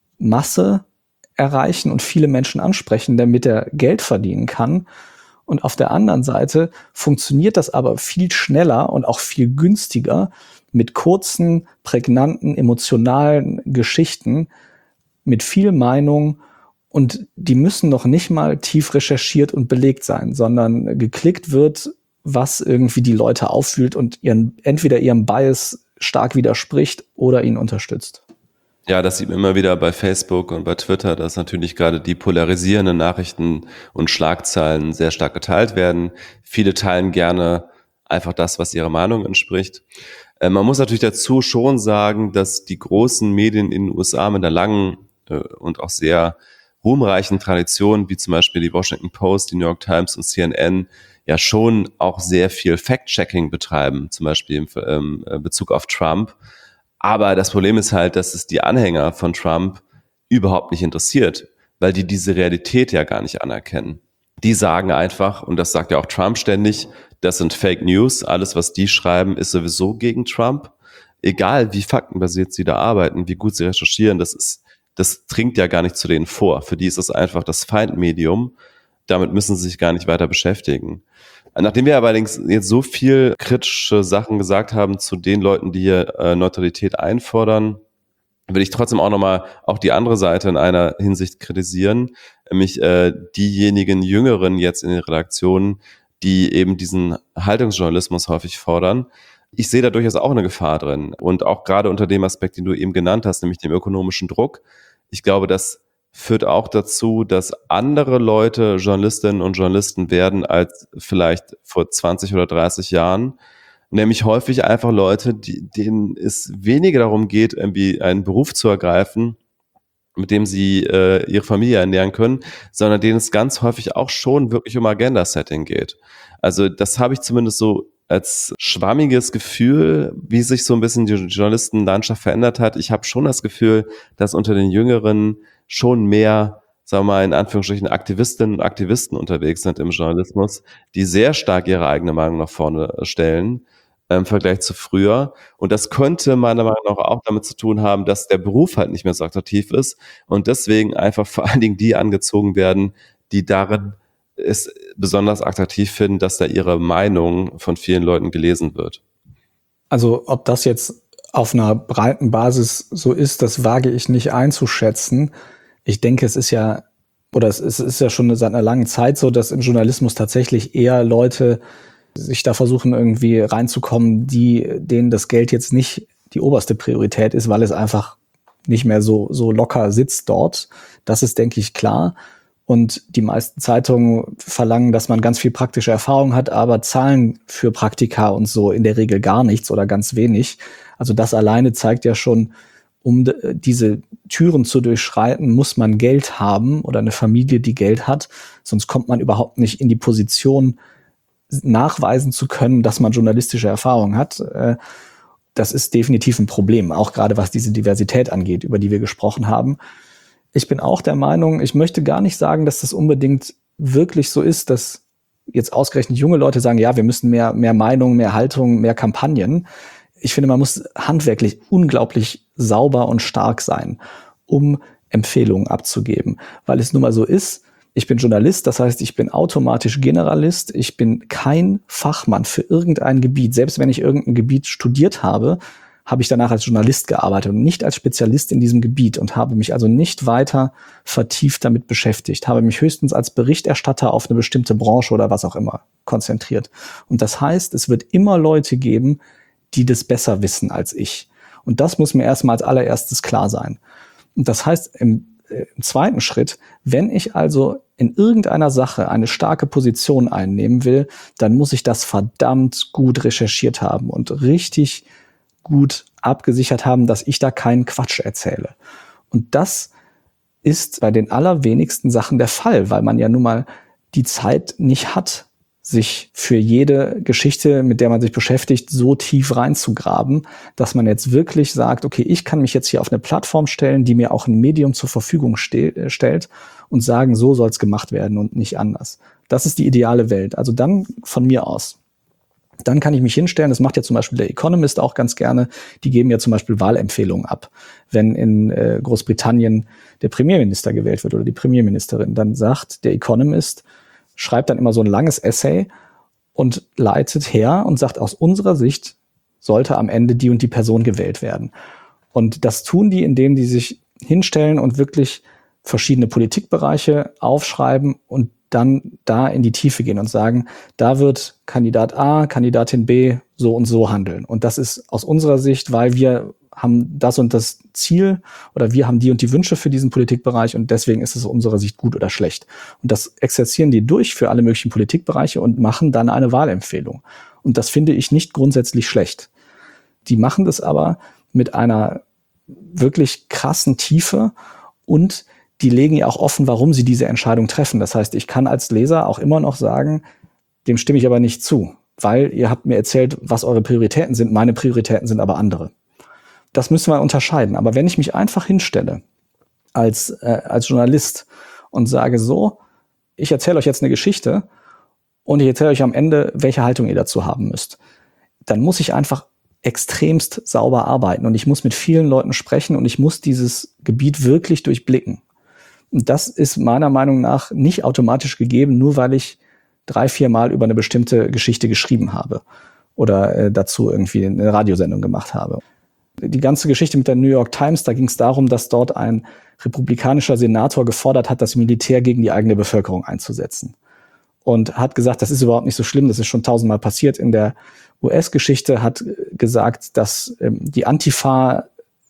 Masse erreichen und viele Menschen ansprechen, damit er Geld verdienen kann. Und auf der anderen Seite funktioniert das aber viel schneller und auch viel günstiger mit kurzen, prägnanten, emotionalen Geschichten, mit viel Meinung. Und die müssen noch nicht mal tief recherchiert und belegt sein, sondern geklickt wird, was irgendwie die Leute auffühlt und ihren, entweder ihrem Bias stark widerspricht oder ihn unterstützt. Ja, das sieht man immer wieder bei Facebook und bei Twitter, dass natürlich gerade die polarisierenden Nachrichten und Schlagzeilen sehr stark geteilt werden. Viele teilen gerne einfach das, was ihrer Meinung entspricht. Äh, man muss natürlich dazu schon sagen, dass die großen Medien in den U S A mit einer langen äh, und auch sehr ruhmreichen Tradition, wie zum Beispiel die Washington Post, die New York Times und C N N, ja schon auch sehr viel Fact-Checking betreiben, zum Beispiel im ähm, Bezug auf Trump. Aber das Problem ist halt, dass es die Anhänger von Trump überhaupt nicht interessiert, weil die diese Realität ja gar nicht anerkennen. Die sagen einfach, und das sagt ja auch Trump ständig, das sind Fake News, alles, was die schreiben, ist sowieso gegen Trump. Egal, wie faktenbasiert sie da arbeiten, wie gut sie recherchieren, das ist, das dringt ja gar nicht zu denen vor. Für die ist es einfach das Feindmedium. Damit müssen sie sich gar nicht weiter beschäftigen. Nachdem wir allerdings jetzt so viel kritische Sachen gesagt haben zu den Leuten, die hier äh, Neutralität einfordern, will ich trotzdem auch nochmal auch die andere Seite in einer Hinsicht kritisieren, nämlich äh, diejenigen Jüngeren jetzt in den Redaktionen, die eben diesen Haltungsjournalismus häufig fordern. Ich sehe da durchaus auch eine Gefahr drin und auch gerade unter dem Aspekt, den du eben genannt hast, nämlich dem ökonomischen Druck. Ich glaube, das führt auch dazu, dass andere Leute Journalistinnen und Journalisten werden als vielleicht vor zwanzig oder dreißig Jahren. Nämlich häufig einfach Leute, die, denen es weniger darum geht, irgendwie einen Beruf zu ergreifen, mit dem sie äh, ihre Familie ernähren können, sondern denen es ganz häufig auch schon wirklich um Agenda-Setting geht. Also das habe ich zumindest so als schwammiges Gefühl, wie sich so ein bisschen die Journalistenlandschaft verändert hat. Ich habe schon das Gefühl, dass unter den Jüngeren schon mehr, sagen wir mal, in Anführungsstrichen Aktivistinnen und Aktivisten unterwegs sind im Journalismus, die sehr stark ihre eigene Meinung nach vorne stellen im Vergleich zu früher. Und das könnte meiner Meinung nach auch damit zu tun haben, dass der Beruf halt nicht mehr so attraktiv ist und deswegen einfach vor allen Dingen die angezogen werden, die darin es besonders attraktiv finden, dass da ihre Meinung von vielen Leuten gelesen wird. Also ob das jetzt auf einer breiten Basis so ist, das wage ich nicht einzuschätzen. Ich denke, es ist ja, oder es ist, ist ja schon seit einer langen Zeit so, dass im Journalismus tatsächlich eher Leute sich da versuchen, irgendwie reinzukommen, die, denen das Geld jetzt nicht die oberste Priorität ist, weil es einfach nicht mehr so, so locker sitzt dort. Das ist, denke ich, klar. Und die meisten Zeitungen verlangen, dass man ganz viel praktische Erfahrung hat, aber zahlen für Praktika und so in der Regel gar nichts oder ganz wenig. Also das alleine zeigt ja schon, um d- diese Türen zu durchschreiten, muss man Geld haben oder eine Familie, die Geld hat. Sonst kommt man überhaupt nicht in die Position, nachweisen zu können, dass man journalistische Erfahrung hat. Äh, Das ist definitiv ein Problem, auch gerade was diese Diversität angeht, über die wir gesprochen haben. Ich bin auch der Meinung, ich möchte gar nicht sagen, dass das unbedingt wirklich so ist, dass jetzt ausgerechnet junge Leute sagen, ja, wir müssen mehr, mehr Meinung, mehr Haltung, mehr Kampagnen. Ich finde, man muss handwerklich unglaublich sauber und stark sein, um Empfehlungen abzugeben. Weil es nun mal so ist, ich bin Journalist, das heißt, ich bin automatisch Generalist. Ich bin kein Fachmann für irgendein Gebiet. Selbst wenn ich irgendein Gebiet studiert habe, habe ich danach als Journalist gearbeitet und nicht als Spezialist in diesem Gebiet und habe mich also nicht weiter vertieft damit beschäftigt, habe mich höchstens als Berichterstatter auf eine bestimmte Branche oder was auch immer konzentriert. Und das heißt, es wird immer Leute geben, die das besser wissen als ich. Und das muss mir erstmal als allererstes klar sein. Und das heißt, im, äh, im zweiten Schritt, wenn ich also in irgendeiner Sache eine starke Position einnehmen will, dann muss ich das verdammt gut recherchiert haben und richtig gut abgesichert haben, dass ich da keinen Quatsch erzähle. Und das ist bei den allerwenigsten Sachen der Fall, weil man ja nun mal die Zeit nicht hat, sich für jede Geschichte, mit der man sich beschäftigt, so tief reinzugraben, dass man jetzt wirklich sagt, okay, ich kann mich jetzt hier auf eine Plattform stellen, die mir auch ein Medium zur Verfügung ste- stellt und sagen, so soll es gemacht werden und nicht anders. Das ist die ideale Welt. Also dann von mir aus. Dann kann ich mich hinstellen, das macht ja zum Beispiel der Economist auch ganz gerne, die geben ja zum Beispiel Wahlempfehlungen ab. Wenn in äh, Großbritannien der Premierminister gewählt wird oder die Premierministerin, dann sagt der Economist, schreibt dann immer so ein langes Essay und leitet her und sagt, aus unserer Sicht sollte am Ende die und die Person gewählt werden. Und das tun die, indem die sich hinstellen und wirklich verschiedene Politikbereiche aufschreiben und dann da in die Tiefe gehen und sagen, da wird Kandidat A, Kandidatin B so und so handeln. Und das ist aus unserer Sicht, weil wir haben das und das Ziel oder wir haben die und die Wünsche für diesen Politikbereich und deswegen ist es aus unserer Sicht gut oder schlecht. Und das exerzieren die durch für alle möglichen Politikbereiche und machen dann eine Wahlempfehlung. Und das finde ich nicht grundsätzlich schlecht. Die machen das aber mit einer wirklich krassen Tiefe und die legen ja auch offen, warum sie diese Entscheidung treffen. Das heißt, ich kann als Leser auch immer noch sagen, dem stimme ich aber nicht zu, weil ihr habt mir erzählt, was eure Prioritäten sind. Meine Prioritäten sind aber andere. Das müssen wir unterscheiden. Aber wenn ich mich einfach hinstelle als, äh, als Journalist und sage so, ich erzähle euch jetzt eine Geschichte und ich erzähle euch am Ende, welche Haltung ihr dazu haben müsst, dann muss ich einfach extremst sauber arbeiten und ich muss mit vielen Leuten sprechen und ich muss dieses Gebiet wirklich durchblicken. Und das ist meiner Meinung nach nicht automatisch gegeben, nur weil ich drei, vier Mal über eine bestimmte Geschichte geschrieben habe oder äh, dazu irgendwie eine Radiosendung gemacht habe. Die ganze Geschichte mit der New York Times, da ging es darum, dass dort ein republikanischer Senator gefordert hat, das Militär gegen die eigene Bevölkerung einzusetzen. Und hat gesagt, das ist überhaupt nicht so schlimm, das ist schon tausendmal passiert in der U S-Geschichte, hat gesagt, dass ähm, die Antifa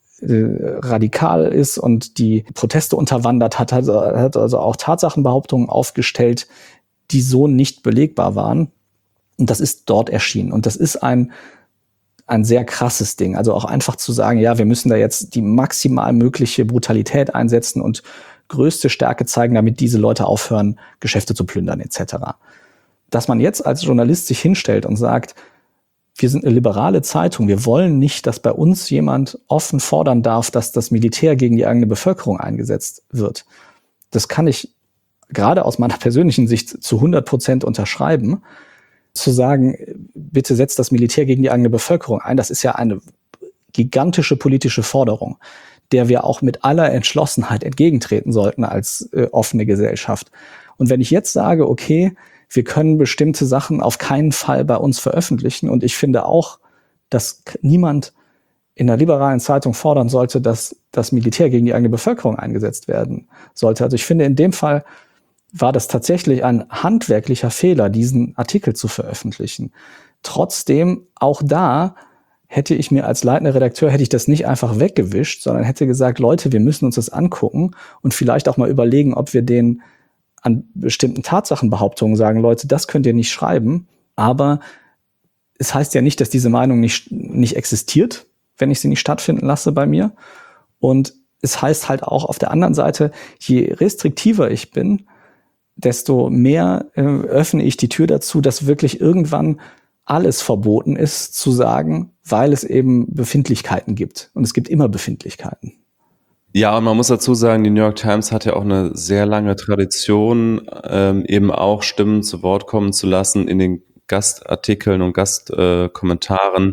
radikal ist und die Proteste unterwandert hat, hat also auch Tatsachenbehauptungen aufgestellt, die so nicht belegbar waren. Und das ist dort erschienen. Und das ist ein, ein sehr krasses Ding. Also auch einfach zu sagen, ja, wir müssen da jetzt die maximal mögliche Brutalität einsetzen und größte Stärke zeigen, damit diese Leute aufhören, Geschäfte zu plündern et cetera. Dass man jetzt als Journalist sich hinstellt und sagt, wir sind eine liberale Zeitung. Wir wollen nicht, dass bei uns jemand offen fordern darf, dass das Militär gegen die eigene Bevölkerung eingesetzt wird. Das kann ich gerade aus meiner persönlichen Sicht zu hundert Prozent unterschreiben. Zu sagen, bitte setzt das Militär gegen die eigene Bevölkerung ein, das ist ja eine gigantische politische Forderung, der wir auch mit aller Entschlossenheit entgegentreten sollten als äh, offene Gesellschaft. Und wenn ich jetzt sage, okay, wir können bestimmte Sachen auf keinen Fall bei uns veröffentlichen. Und ich finde auch, dass niemand in einer liberalen Zeitung fordern sollte, dass das Militär gegen die eigene Bevölkerung eingesetzt werden sollte. Also ich finde, in dem Fall war das tatsächlich ein handwerklicher Fehler, diesen Artikel zu veröffentlichen. Trotzdem, auch da hätte ich mir als leitender Redakteur, hätte ich das nicht einfach weggewischt, sondern hätte gesagt, Leute, wir müssen uns das angucken und vielleicht auch mal überlegen, ob wir den an bestimmten Tatsachenbehauptungen sagen, Leute, das könnt ihr nicht schreiben, aber es heißt ja nicht, dass diese Meinung nicht, nicht existiert, wenn ich sie nicht stattfinden lasse bei mir. Und es heißt halt auch auf der anderen Seite, je restriktiver ich bin, desto mehr äh, öffne ich die Tür dazu, dass wirklich irgendwann alles verboten ist zu sagen, weil es eben Befindlichkeiten gibt. Und es gibt immer Befindlichkeiten. Ja, und man muss dazu sagen, die New York Times hat ja auch eine sehr lange Tradition, ähm, eben auch Stimmen zu Wort kommen zu lassen in den Gastartikeln und Gastkommentaren, äh,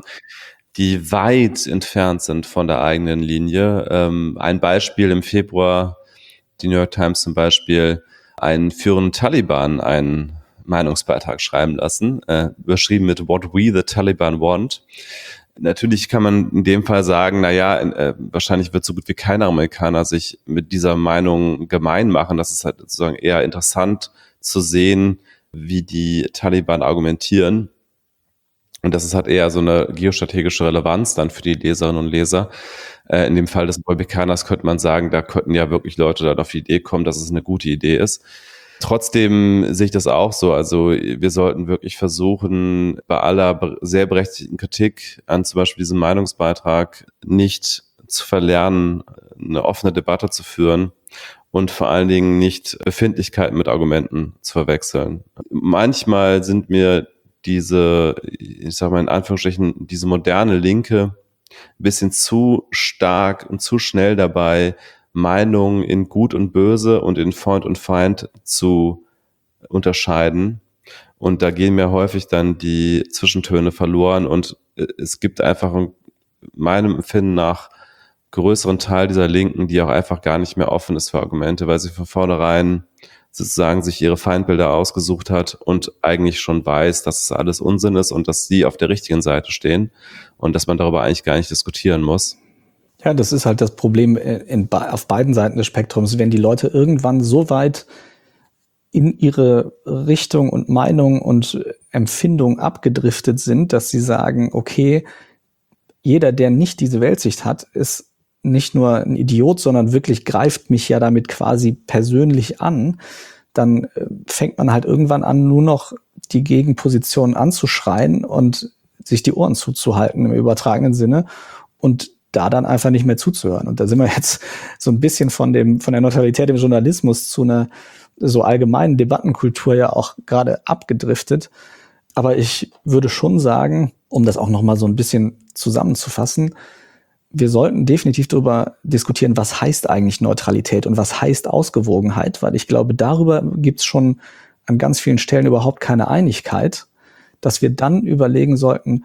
die weit entfernt sind von der eigenen Linie. Ähm, ein Beispiel im Februar, die New York Times zum Beispiel, einen führenden Taliban einen Meinungsbeitrag schreiben lassen, äh, überschrieben mit What We the Taliban Want. Natürlich kann man in dem Fall sagen, na ja, äh, wahrscheinlich wird so gut wie kein Amerikaner sich mit dieser Meinung gemein machen. Das ist halt sozusagen eher interessant zu sehen, wie die Taliban argumentieren. Und das ist halt eher so eine geostrategische Relevanz dann für die Leserinnen und Leser. Äh, in dem Fall des Republikaners könnte man sagen, da könnten ja wirklich Leute dann auf die Idee kommen, dass es eine gute Idee ist. Trotzdem sehe ich das auch so. Also wir sollten wirklich versuchen, bei aller sehr berechtigten Kritik an zum Beispiel diesem Meinungsbeitrag nicht zu verlernen, eine offene Debatte zu führen und vor allen Dingen nicht Befindlichkeiten mit Argumenten zu verwechseln. Manchmal sind mir diese, ich sag mal in Anführungsstrichen, diese moderne Linke ein bisschen zu stark und zu schnell dabei, Meinungen in Gut und Böse und in Freund und Feind zu unterscheiden. Und da gehen mir häufig dann die Zwischentöne verloren und es gibt einfach meinem Empfinden nach größeren Teil dieser Linken, die auch einfach gar nicht mehr offen ist für Argumente, weil sie von vornherein sozusagen sich ihre Feindbilder ausgesucht hat und eigentlich schon weiß, dass es alles Unsinn ist und dass sie auf der richtigen Seite stehen und dass man darüber eigentlich gar nicht diskutieren muss. Ja, das ist halt das Problem in, auf beiden Seiten des Spektrums. Wenn die Leute irgendwann so weit in ihre Richtung und Meinung und Empfindung abgedriftet sind, dass sie sagen, okay, jeder, der nicht diese Weltsicht hat, ist nicht nur ein Idiot, sondern wirklich greift mich ja damit quasi persönlich an, dann fängt man halt irgendwann an, nur noch die Gegenposition anzuschreien und sich die Ohren zuzuhalten im übertragenen Sinne und da dann einfach nicht mehr zuzuhören. Und da sind wir jetzt so ein bisschen von dem, von der Neutralität im Journalismus zu einer so allgemeinen Debattenkultur ja auch gerade abgedriftet. Aber ich würde schon sagen, um das auch nochmal so ein bisschen zusammenzufassen, wir sollten definitiv darüber diskutieren, was heißt eigentlich Neutralität und was heißt Ausgewogenheit, weil ich glaube, darüber gibt es schon an ganz vielen Stellen überhaupt keine Einigkeit, dass wir dann überlegen sollten,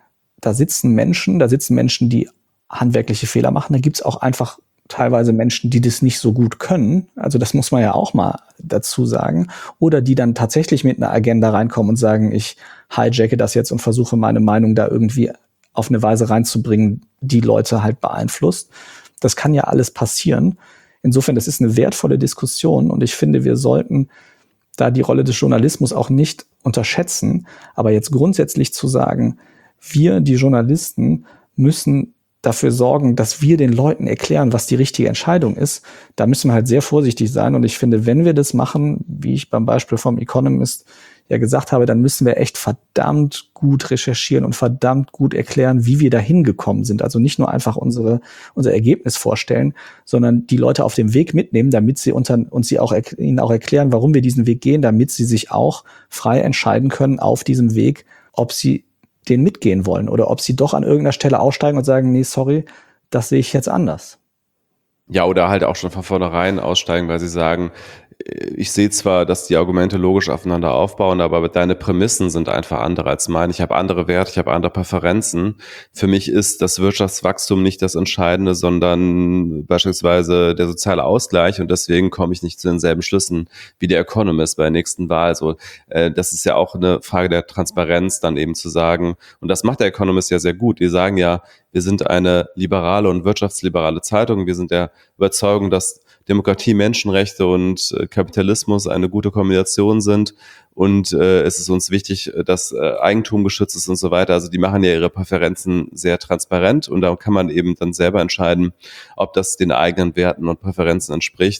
da sitzen Menschen, da sitzen Menschen, die handwerkliche Fehler machen, da gibt's auch einfach teilweise Menschen, die das nicht so gut können, also das muss man ja auch mal dazu sagen, oder die dann tatsächlich mit einer Agenda reinkommen und sagen, ich hijacke das jetzt und versuche meine Meinung da irgendwie auf eine Weise reinzubringen, die Leute halt beeinflusst. Das kann ja alles passieren. Insofern, das ist eine wertvolle Diskussion und ich finde, wir sollten da die Rolle des Journalismus auch nicht unterschätzen. Aber jetzt grundsätzlich zu sagen, wir, die Journalisten, müssen dafür sorgen, dass wir den Leuten erklären, was die richtige Entscheidung ist, da müssen wir halt sehr vorsichtig sein. Und ich finde, wenn wir das machen, wie ich beim Beispiel vom Economist ja gesagt habe, dann müssen wir echt verdammt gut recherchieren und verdammt gut erklären, wie wir da hingekommen sind. Also nicht nur einfach unsere, unser Ergebnis vorstellen, sondern die Leute auf dem Weg mitnehmen, damit sie unter, uns sie auch, ihnen auch erklären, warum wir diesen Weg gehen, damit sie sich auch frei entscheiden können auf diesem Weg, ob sie den mitgehen wollen oder ob sie doch an irgendeiner Stelle aussteigen und sagen, nee, sorry, das sehe ich jetzt anders. Ja, oder halt auch schon von vornherein aussteigen, weil sie sagen, ich sehe zwar, dass die Argumente logisch aufeinander aufbauen, aber deine Prämissen sind einfach andere als meine. Ich habe andere Werte, ich habe andere Präferenzen. Für mich ist das Wirtschaftswachstum nicht das Entscheidende, sondern beispielsweise der soziale Ausgleich und deswegen komme ich nicht zu denselben Schlüssen wie der Economist bei der nächsten Wahl. Also äh, das ist ja auch eine Frage der Transparenz, dann eben zu sagen, und das macht der Economist ja sehr gut. Die sagen ja, wir sind eine liberale und wirtschaftsliberale Zeitung. Wir sind der Überzeugung, dass Demokratie, Menschenrechte und äh, Kapitalismus eine gute Kombination sind und äh, es ist uns wichtig, dass äh, Eigentum geschützt ist und so weiter. Also die machen ja ihre Präferenzen sehr transparent und da kann man eben dann selber entscheiden, ob das den eigenen Werten und Präferenzen entspricht.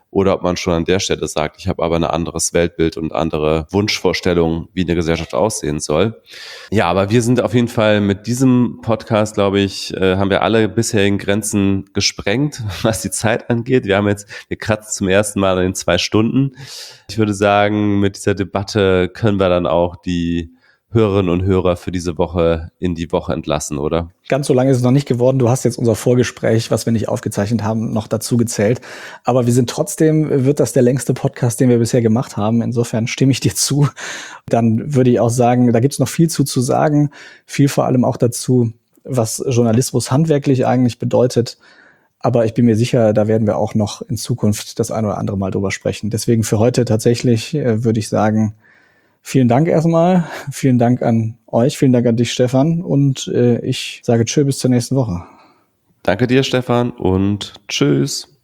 oder ob man schon an der Stelle sagt, ich habe aber ein anderes Weltbild und andere Wunschvorstellungen, wie eine Gesellschaft aussehen soll. Ja, aber wir sind auf jeden Fall mit diesem Podcast, glaube ich, äh, haben wir alle bisherigen Grenzen gesprengt, was die Zeit angeht. Wir haben jetzt, wir kratzen zum ersten Mal in zwei Stunden. Ich würde sagen, mit dieser Debatte können wir dann auch die Hörerinnen und Hörer für diese Woche in die Woche entlassen, oder? Ganz so lange ist es noch nicht geworden. Du hast jetzt unser Vorgespräch, was wir nicht aufgezeichnet haben, noch dazu gezählt. Aber wir sind trotzdem, wird das der längste Podcast, den wir bisher gemacht haben. Insofern stimme ich dir zu. Dann würde ich auch sagen, da gibt es noch viel zu zu sagen. Viel vor allem auch dazu, was Journalismus handwerklich eigentlich bedeutet. Aber ich bin mir sicher, da werden wir auch noch in Zukunft das ein oder andere Mal drüber sprechen. Deswegen für heute tatsächlich äh, würde ich sagen, vielen Dank erstmal. Vielen Dank an euch. Vielen Dank an dich, Stefan. Und äh, ich sage tschö bis zur nächsten Woche. Danke dir, Stefan, und tschüss.